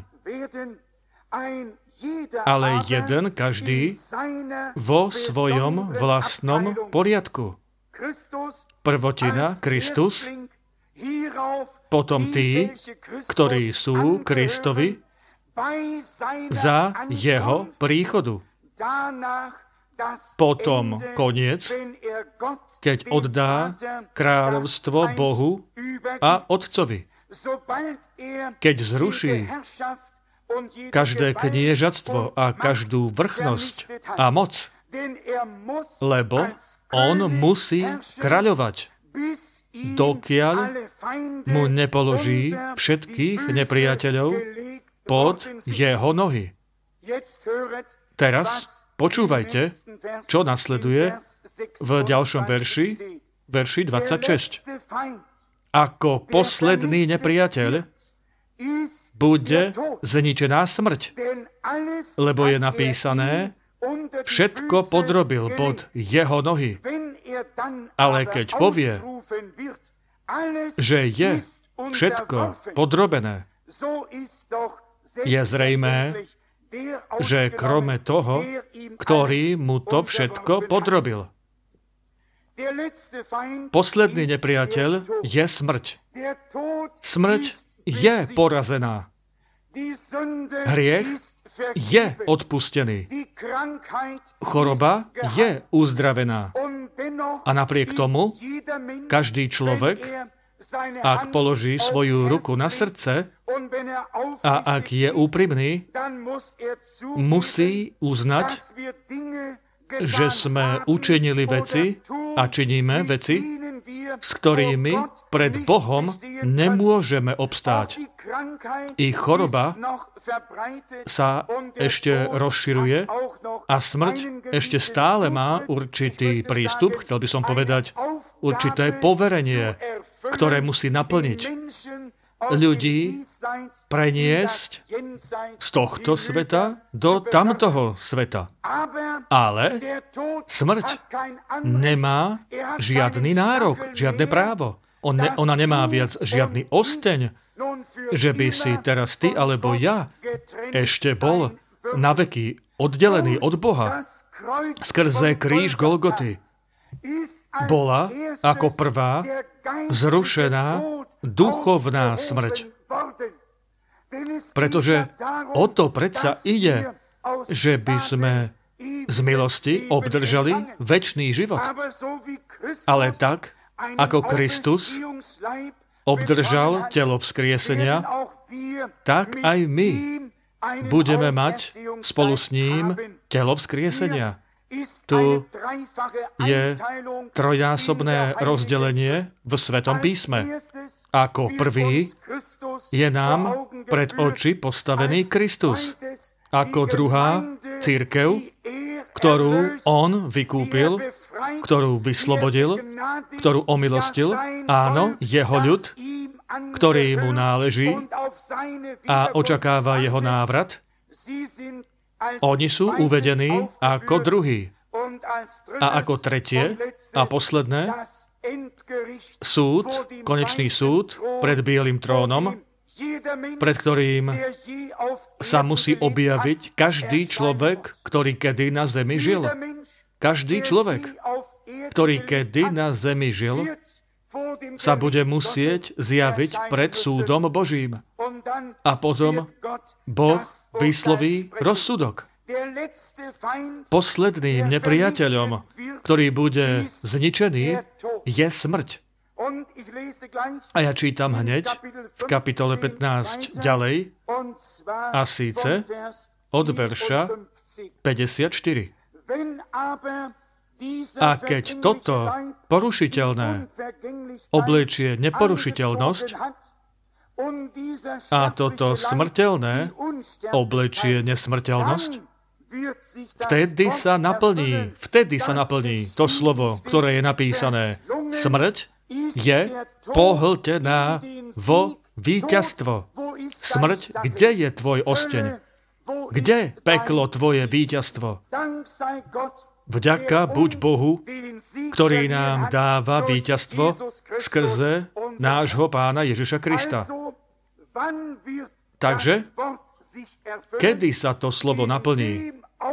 Speaker 1: Ale jeden každý vo svojom vlastnom poriadku. Prvotina Kristus, potom tí, ktorí sú Kristovi za jeho príchodu. Potom koniec, keď oddá kráľovstvo Bohu a Otcovi. Keď zruší každé kniežatstvo a každú vrchnosť a moc, lebo on musí kráľovať, dokiaľ mu nepoloží všetkých nepriateľov pod jeho nohy. Teraz počúvajte, čo nasleduje v ďalšom verši, verši dvadsaťšesť. Ako posledný nepriateľ bude zničená smrť, lebo je napísané, všetko podrobil pod jeho nohy. Ale keď povie, že je všetko podrobené, je zrejmé, že krome toho, ktorý mu to všetko podrobil. Posledný nepriateľ je smrť. Smrť je porazená. Hriech je odpustený. Choroba je uzdravená. A napriek tomu, každý človek, ak položí svoju ruku na srdce a ak je úprimný, musí uznať, že sme učinili veci a činíme veci, s ktorými pred Bohom nemôžeme obstáť. I choroba sa ešte rozširuje a smrť ešte stále má určitý prístup, chcel by som povedať, určité poverenie, ktoré musí naplniť. Ľudí preniesť z tohto sveta do tamtoho sveta. Ale smrť nemá žiadny nárok, žiadne právo. On ne, ona nemá viac žiadny osteň, že by si teraz ty alebo ja ešte bol naveky oddelený od Boha. Skrze kríž Golgoty bola ako prvá zrušená duchovná smrť. Pretože o to predsa ide, že by sme z milosti obdržali večný život. ale tak, ako Kristus obdržal telo vzkriesenia, tak aj my budeme mať spolu s ním telo vzkriesenia. Tu je trojnásobné rozdelenie v Svetom písme. Ako prvý je nám pred oči postavený Kristus. Ako druhá cirkev, ktorú on vykúpil, ktorú vyslobodil, ktorú omilostil. Áno, jeho ľud, ktorý mu náleží a očakáva jeho návrat. Oni sú uvedení ako druhý. A ako tretie a posledné, súd, konečný súd pred bielým trónom, pred ktorým sa musí objaviť každý človek, ktorý kedy na zemi žil. Každý človek, ktorý kedy na zemi žil, sa bude musieť zjaviť pred súdom Božím. A potom Boh vysloví rozsudok. Posledným nepriateľom, ktorý bude zničený, je smrť. A ja čítam hneď v kapitole pätnásť ďalej, a síce od verša päťdesiatštyri. A keď toto porušiteľné oblečie neporušiteľnosť a toto smrteľné oblečie nesmrteľnosť, vtedy sa naplní, vtedy sa naplní to slovo, ktoré je napísané. Smrť je pohltená vo víťazstvo. Smrť, kde je tvoj osteň? Kde peklo tvoje víťazstvo? Vďaka buď Bohu, ktorý nám dáva víťazstvo skrze nášho Pána Ježiša Krista. Takže, kedy sa to slovo naplní?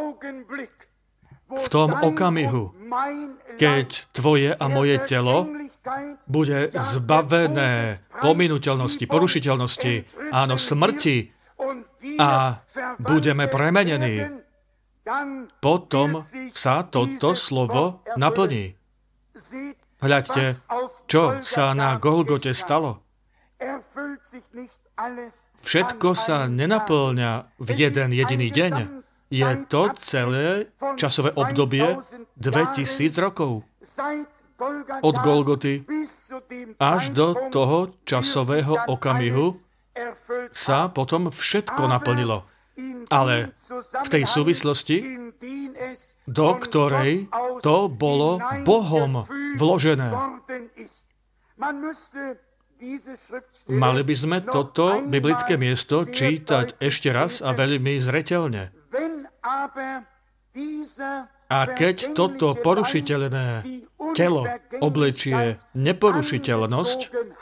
Speaker 1: V tom okamihu, keď tvoje a moje telo bude zbavené pominuteľnosti, porušiteľnosti, áno, smrti a budeme premenení, potom sa toto slovo naplní. Hľaďte, čo sa na Golgote stalo. Všetko sa nenaplňa v jeden jediný deň. Je to celé časové obdobie dvetisíc rokov. Od Golgoty až do toho časového okamihu sa potom všetko naplnilo. Ale v tej súvislosti, do ktorej to bolo Bohom vložené. Mali by sme toto biblické miesto čítať ešte raz a veľmi zreteľne. A keď toto porušiteľné telo oblečie neporušiteľnosť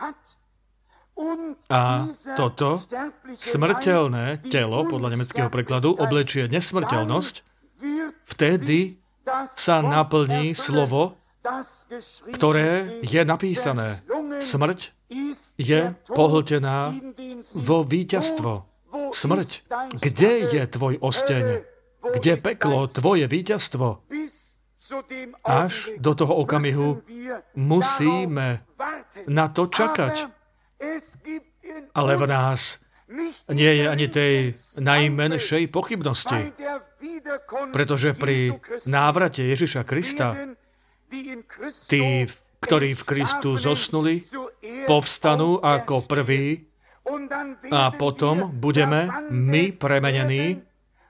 Speaker 1: a toto smrteľné telo, podľa nemeckého prekladu, oblečie nesmrteľnosť, vtedy sa naplní slovo, ktoré je napísané. Smrť je pohltená vo víťazstvo. Smrť, kde je tvoj osteň? Kde peklo tvoje víťazstvo? Až do toho okamihu musíme na to čakať. Ale v nás nie je ani tej najmenšej pochybnosti. Pretože pri návrate Ježiša Krista tí, ktorí v Kristu zosnuli, povstanú ako prví a potom budeme my premenení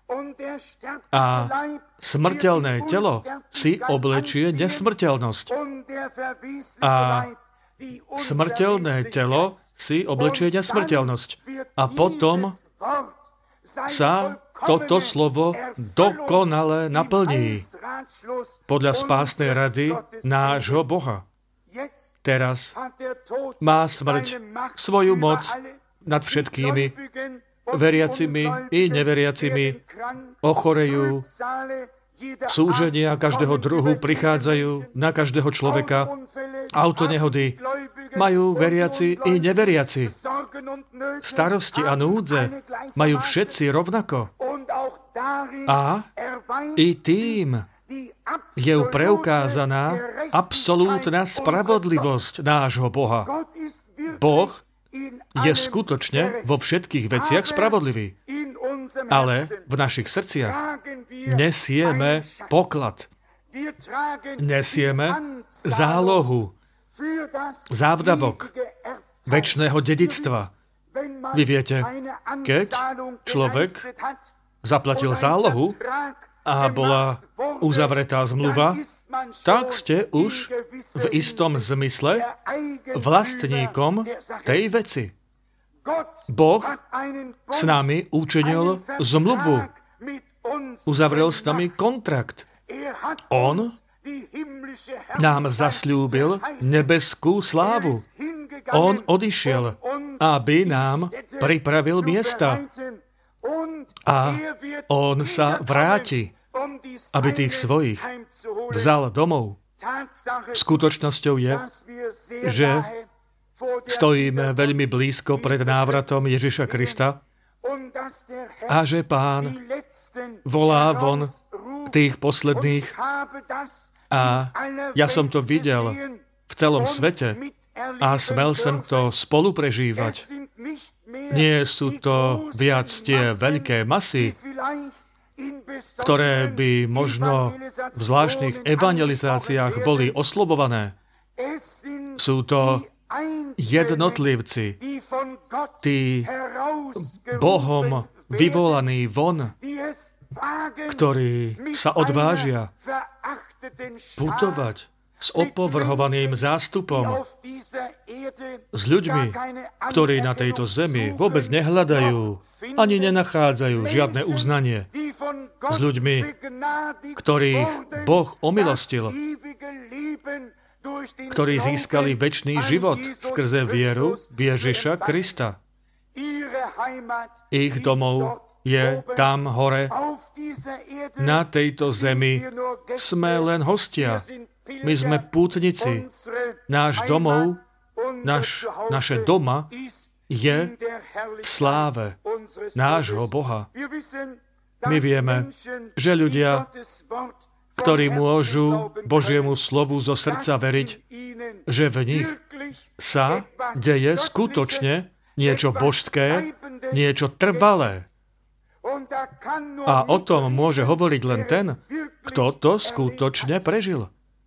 Speaker 1: a smrteľné telo si oblečie nesmrteľnosť. A smrteľné telo si oblečie nesmrteľnosť. A potom sa toto slovo dokonale naplní podľa spásnej rady nášho Boha. Teraz má smrť svoju moc nad všetkými, veriacimi i neveriacimi, ochorejú, súženia každého druhu prichádzajú na každého človeka, autonehody majú veriaci i neveriaci. Starosti a núdze majú všetci rovnako. A i tým, je preukázaná absolútna spravodlivosť nášho Boha. Boh je skutočne vo všetkých veciach spravodlivý. Ale v našich srdciach nesieme poklad. Nesieme zálohu, závdavok večného dedičstva. Vy viete, keď človek zaplatil zálohu a bola uzavretá zmluva, tak ste už v istom zmysle vlastníkom tej veci. Boh s nami učinil zmluvu. Uzavrel s nami kontrakt. On nám zasľúbil nebeskú slávu. On odišiel, aby nám pripravil miesta. A on sa vráti, aby tých svojich vzal domov. Skutočnosťou je, že stojíme veľmi blízko pred návratom Ježiša Krista a že Pán volá von tých posledných a ja som to videl v celom svete a smel som to spolu prežívať. Nie sú to viac tie veľké masy, ktoré by možno v zvláštnych evangelizáciách boli oslobované. Sú to jednotlivci, tí Bohom vyvolaní von, ktorí sa odvážia putovať s opovrhovaným zástupom, s ľuďmi, ktorí na tejto zemi vôbec nehľadajú, ani nenachádzajú žiadne uznanie, s ľuďmi, ktorých Boh omilostil, ktorí získali večný život skrze vieru v Ježiša Krista. Ich domov je tam hore. Na tejto zemi sme len hostia. My sme pútnici. Náš domov, naš, naše doma je v sláve nášho Boha. My vieme, že ľudia, ktorí môžu Božiemu slovu zo srdca veriť, že v nich sa deje skutočne niečo božské, niečo trvalé. A o tom môže hovoriť len ten, kto to skutočne prežil.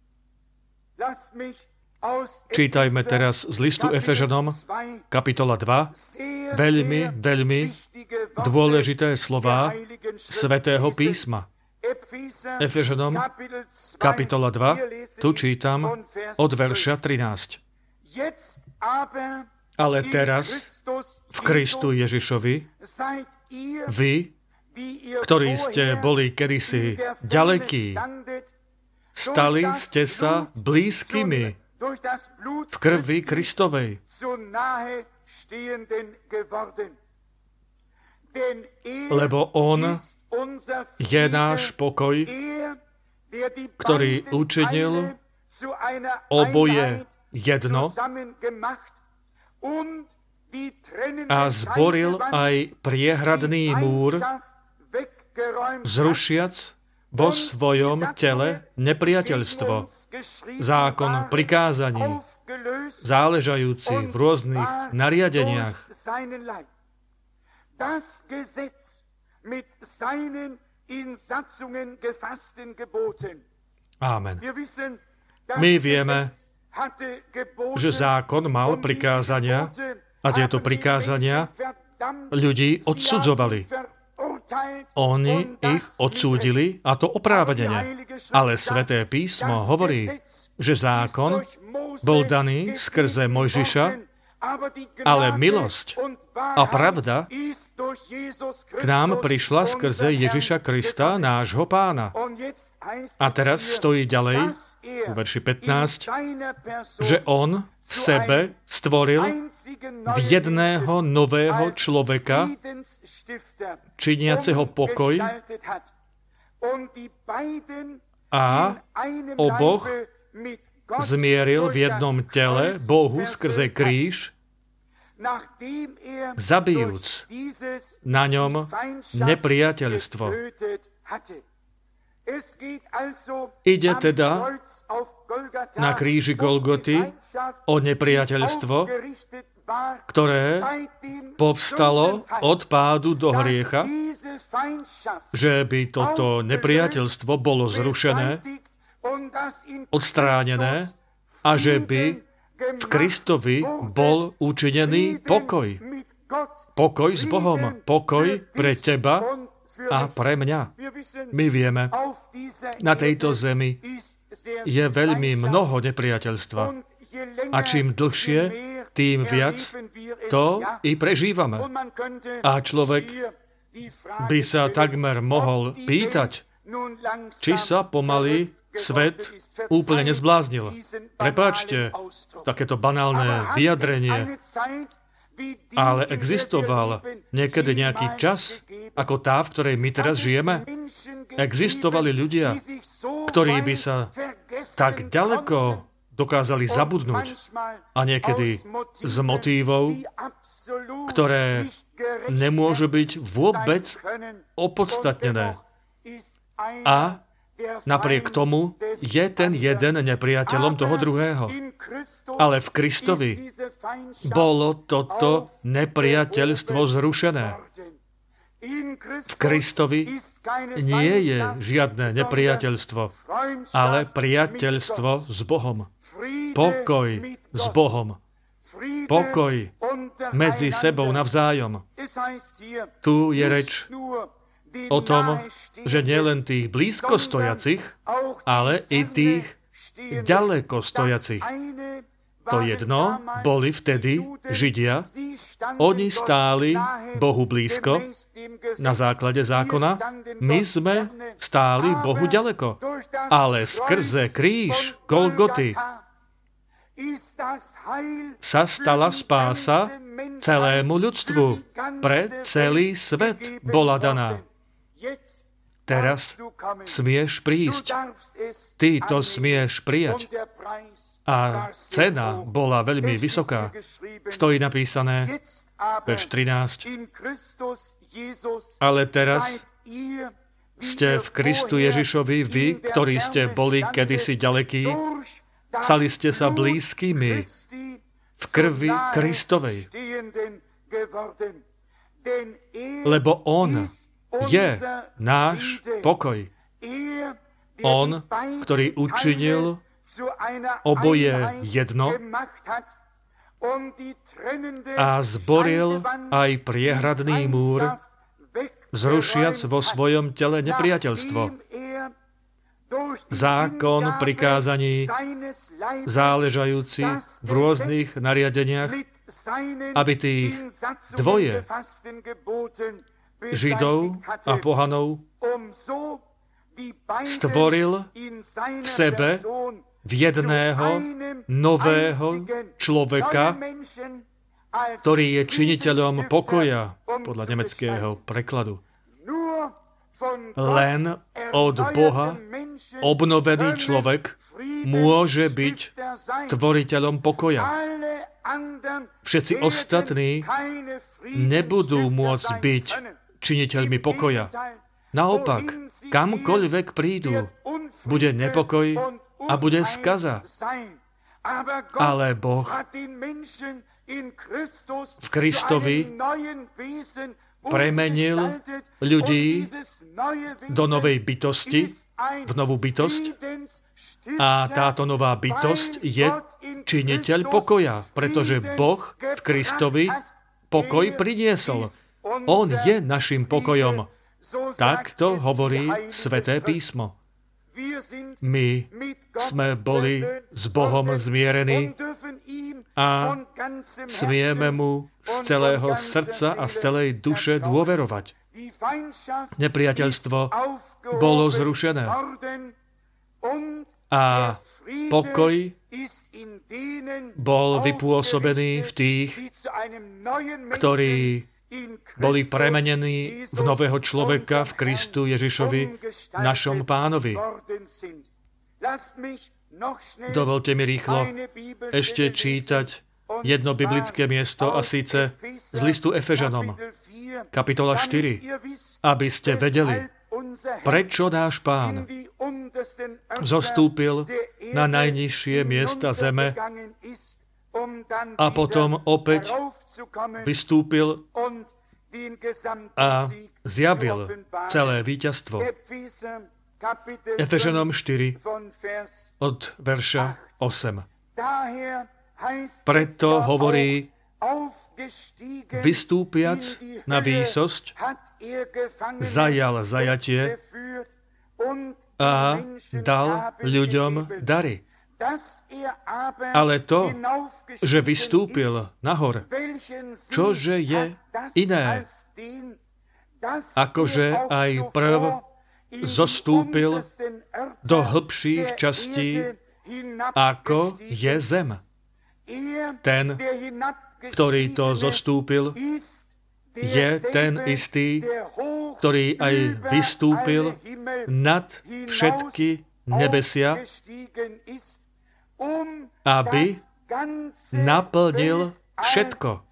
Speaker 1: Čítajme teraz z listu Efežanom, kapitola dva, veľmi, veľmi dôležité slová Svätého písma. Efežanom, kapitola dva, tu čítam od verša trinásť. Ale teraz v Kristu Ježišovi vy, ktorí ste boli kedysi ďalekí, stali ste sa blízkymi v krvi Kristovej. Lebo on je náš pokoj, ktorý učinil oboje jedno a zboril aj priehradný múr, zrušiac vo svojom tele nepriateľstvo, zákon prikázaní, záležajúci v rôznych nariadeniach. Ámen. My vieme, že zákon mal prikázania a tieto prikázania ľudí odsudzovali. Oni ich odsúdili, a to oprávnene. Ale Sväté písmo hovorí, že zákon bol daný skrze Mojžiša, ale milosť a pravda k nám prišla skrze Ježiša Krista, nášho Pána. A teraz stojí ďalej, v verši pätnásť, že on v sebe stvoril v jedného nového človeka, činiaceho pokoj, a oboch zmieril v jednom tele Bohu skrze kríž, zabijúc na ňom nepriateľstvo. Ide teda na kríži Golgoty o nepriateľstvo, ktoré povstalo od pádu do hriecha, že by toto nepriateľstvo bolo zrušené, odstránené a že by v Kristovi bol učinený pokoj. Pokoj s Bohom, pokoj pre teba a pre mňa. My vieme, na tejto zemi je veľmi mnoho nepriateľstva. A čím dlhšie, tým viac to i prežívame. A človek by sa takmer mohol pýtať, či sa pomaly svet úplne nezbláznil. Prepáčte, takéto banálne vyjadrenie, ale existoval niekedy nejaký čas, ako tá, v ktorej my teraz žijeme. Existovali ľudia, ktorí by sa tak ďaleko dokázali zabudnúť a niekedy z motívov, ktoré nemôžu byť vôbec opodstatnené. A napriek tomu je ten jeden nepriateľom toho druhého. Ale v Kristovi bolo toto nepriateľstvo zrušené. V Kristovi nie je žiadne nepriateľstvo, ale priateľstvo s Bohom. Pokoj s Bohom. Pokoj medzi sebou navzájom. Tu je reč o tom, že nielen tých blízko stojacich, ale i tých ďaleko stojacich. To jedno boli vtedy Židia. Oni stáli Bohu blízko na základe zákona. My sme stáli Bohu ďaleko. Ale skrze kríž Golgoty sa stala spása celému ľudstvu. Pre celý svet bola daná. Teraz smieš prísť. Ty to smieš prijať. A cena bola veľmi vysoká. Stojí napísané, verš trinásť. Ale teraz ste v Kristu Ježišovi, vy, ktorí ste boli kedysi ďalekí, stali ste sa blízkymi v krvi Kristovej. Lebo on je náš pokoj. On, ktorý učinil oboje jedno a zboril aj priehradný múr, zrušiac vo svojom tele nepriateľstvo. Zákon prikázaní, záležajúci v rôznych nariadeniach, aby tých dvoje, Židov a pohanov, stvoril v sebe v jedného nového človeka, ktorý je činiteľom pokoja, podľa nemeckého prekladu. Len od Boha obnovený človek môže byť tvoriteľom pokoja. Všetci ostatní nebudú môcť byť činiteľmi pokoja. Naopak, kamkoľvek prídu, bude nepokoj a bude skaza. Ale Boh v Kristovi premenil ľudí do novej bytosti, v novú bytosť. A táto nová bytosť je činiteľ pokoja, pretože Boh v Kristovi pokoj priniesol. On je našim pokojom. Takto hovorí Sväté písmo. My sme boli s Bohom zmierení a smieme mu z celého srdca a z celej duše dôverovať. Nepriateľstvo bolo zrušené a pokoj bol vypôsobený v tých, ktorí boli premenení v nového človeka v Kristu Ježišovi, našom Pánovi. Dovolte mi rýchlo ešte čítať jedno biblické miesto, a síce z listu Efežanom, kapitola štyri, aby ste vedeli, prečo náš Pán zostúpil na najnižšie miesta zeme a potom opäť vystúpil a zjavil celé víťazstvo. Efežanom štyri od verša osem. Preto hovorí, vystúpiac na výsosť, zajal zajatie a dal ľuďom dary. Ale to, že vystúpil nahor, čože je iné, akože aj prv zostúpil do hlbších častí, ako je zem. Ten, ktorý to zostúpil, je ten istý, ktorý aj vystúpil nad všetky nebesia, aby naplnil všetko.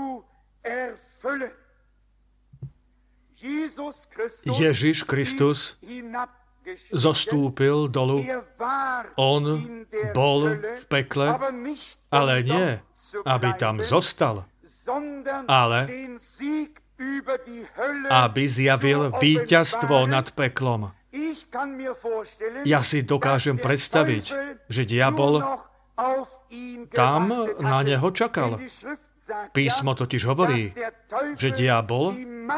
Speaker 1: Ježiš Kristus zostúpil dolu. On bol v pekle, ale nie, aby tam zostal, ale aby zjavil víťazstvo nad peklom. Ja si dokážem predstaviť, že diabol tam na neho čakal. Písmo totiž hovorí, že diabol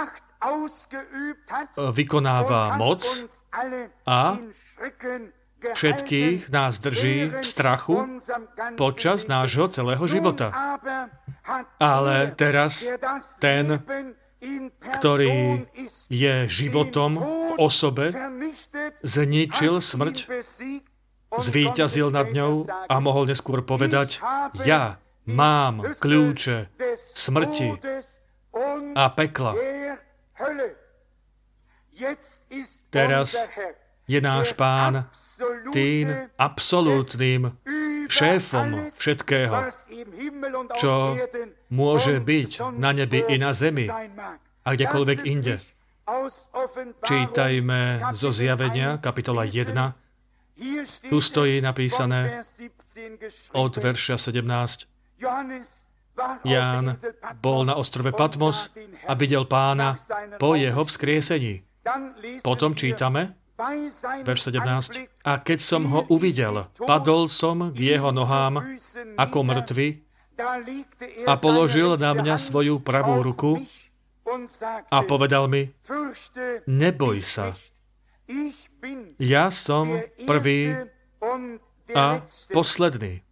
Speaker 1: vykonáva moc a všetkých nás drží v strachu počas nášho celého života. Ale teraz ten, ktorý je životom v osobe, zničil smrť, zvíťazil nad ňou a mohol neskôr povedať, ja mám kľúče smrti a pekla. Teraz je náš Pán tým absolútnym šéfom všetkého, čo môže byť na nebi i na zemi a kdekoľvek inde. Čítajme zo Zjavenia, kapitola jedna. Tu stojí napísané od verša sedemnásť. Ján bol na ostrove Patmos a videl Pána po jeho vzkriesení. Potom čítame, verš sedemnásť. A keď som ho uvidel, padol som k jeho nohám ako mŕtvy a položil na mňa svoju pravú ruku a povedal mi, neboj sa, ja som prvý a posledný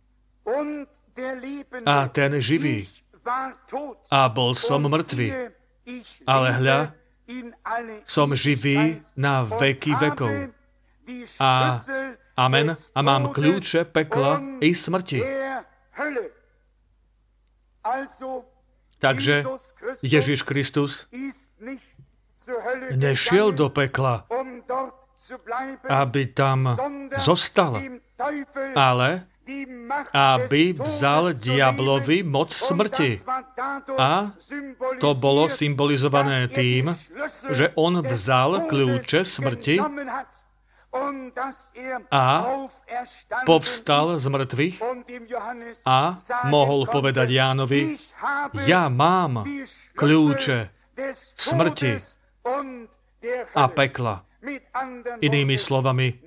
Speaker 1: a ten živý. A bol som mŕtvy, ale hľa, som živý na veky vekov. A amen. A mám kľúče pekla i smrti. Takže Ježiš Kristus nešiel do pekla, aby tam zostal, ale aby vzal diablovi moc smrti. A to bolo symbolizované tým, že on vzal kľúče smrti a povstal z mŕtvych a mohol povedať Jánovi, ja mám kľúče smrti a pekla. Inými slovami,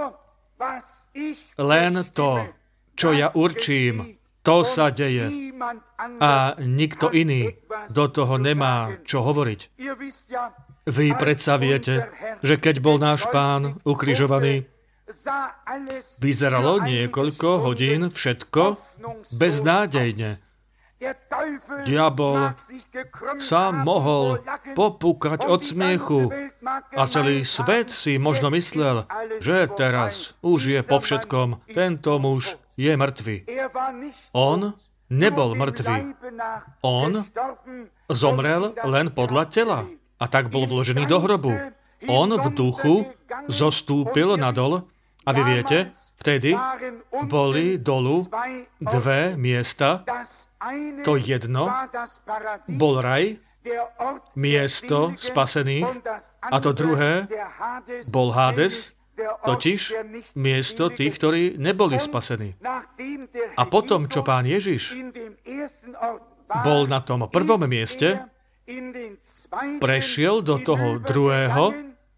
Speaker 1: len to, čo ja určím, to sa deje. A nikto iný do toho nemá čo hovoriť. Vy predsa viete, že keď bol náš Pán ukrižovaný, vyzeralo niekoľko hodín všetko beznádejne. Diabol sa mohol popúkať od smiechu a celý svet si možno myslel, že teraz už je po všetkom, tento muž je mŕtvy. On nebol mŕtvy. On zomrel len podľa tela a tak bol vložený do hrobu. On v duchu zostúpil nadol a vy viete, vtedy boli dolu dve miesta. To jedno bol raj miesto spasených a to druhé bol Hades, totiž miesto tých, ktorí neboli spasení. A potom, čo Pán Ježiš bol na tom prvom mieste, prešiel do toho druhého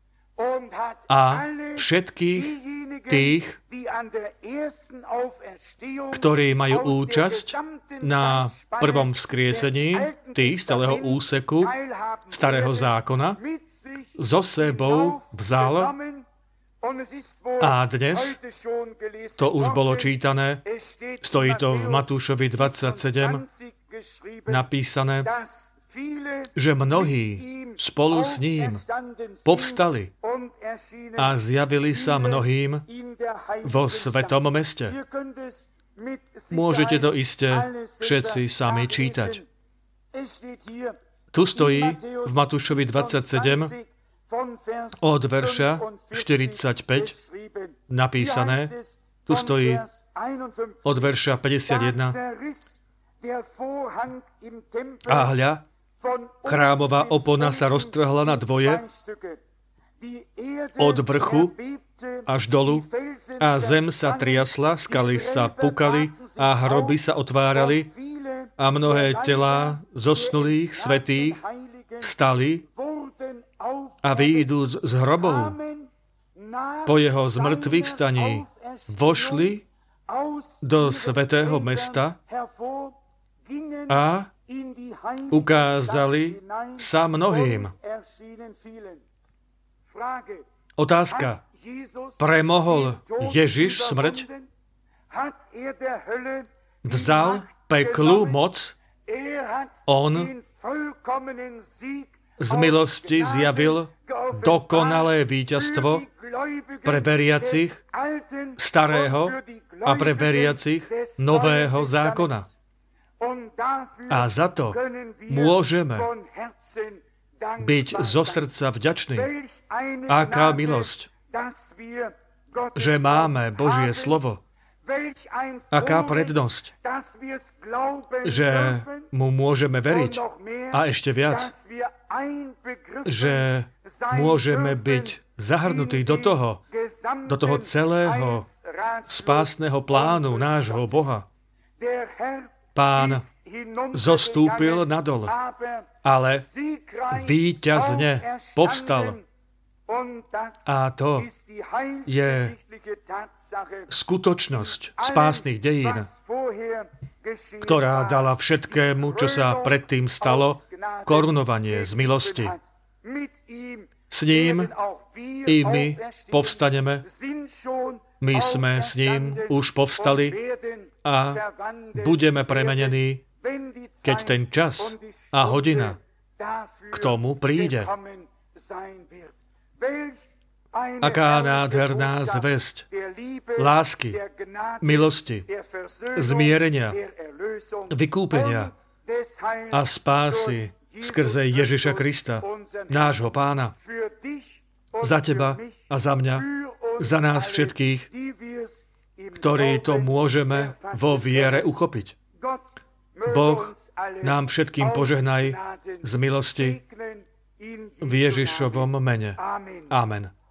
Speaker 1: a všetkých tých, ktorí majú účasť na prvom vzkriesení, tých z celého úseku starého zákona, so sebou vzal a dnes, to už bolo čítané, stojí to v Matúšovi dvadsaťsedem, napísané, že mnohí spolu s ním povstali a zjavili sa mnohým vo Svetom meste. Môžete to iste všetci sami čítať. Tu stojí v Matúšovi dvadsaťsedem od verša štyridsaťpäť napísané, tu stojí od verša päťdesiatjeden. A hľa, chrámová opona sa roztrhla na dvoje, od vrchu až dolu, a zem sa triasla, skaly sa pukali a hroby sa otvárali a mnohé telá zosnulých svätých vstali a vyjdúc z hrobov po jeho zmrtvých vstaní vošli do svätého mesta a ukázali sa mnohým. Otázka. Premohol Ježiš smrť? Vzal peklu moc? On z milosti zjavil dokonalé víťazstvo pre veriacich starého a pre veriacich nového zákona. A za to môžeme byť zo srdca vďační. Aká milosť, že máme Božie slovo. Aká prednosť, že mu môžeme veriť. A ešte viac, že môžeme byť zahrnutí do toho, do toho celého spásneho plánu nášho Boha. Pán zostúpil nadol, ale víťazne povstal. A to je skutočnosť spásnych dejín, ktorá dala všetkému, čo sa predtým stalo, korunovanie z milosti. S ním i my povstaneme. My sme s ním už povstali a budeme premenení, keď ten čas a hodina k tomu príde. Aká nádherná zvesť lásky, milosti, zmierenia, vykúpenia a spásy skrze Ježiša Krista, nášho Pána. Za teba a za mňa, za nás všetkých, ktorí to môžeme vo viere uchopiť. Boh nám všetkým požehnaj z milosti v Ježišovom mene. Amen.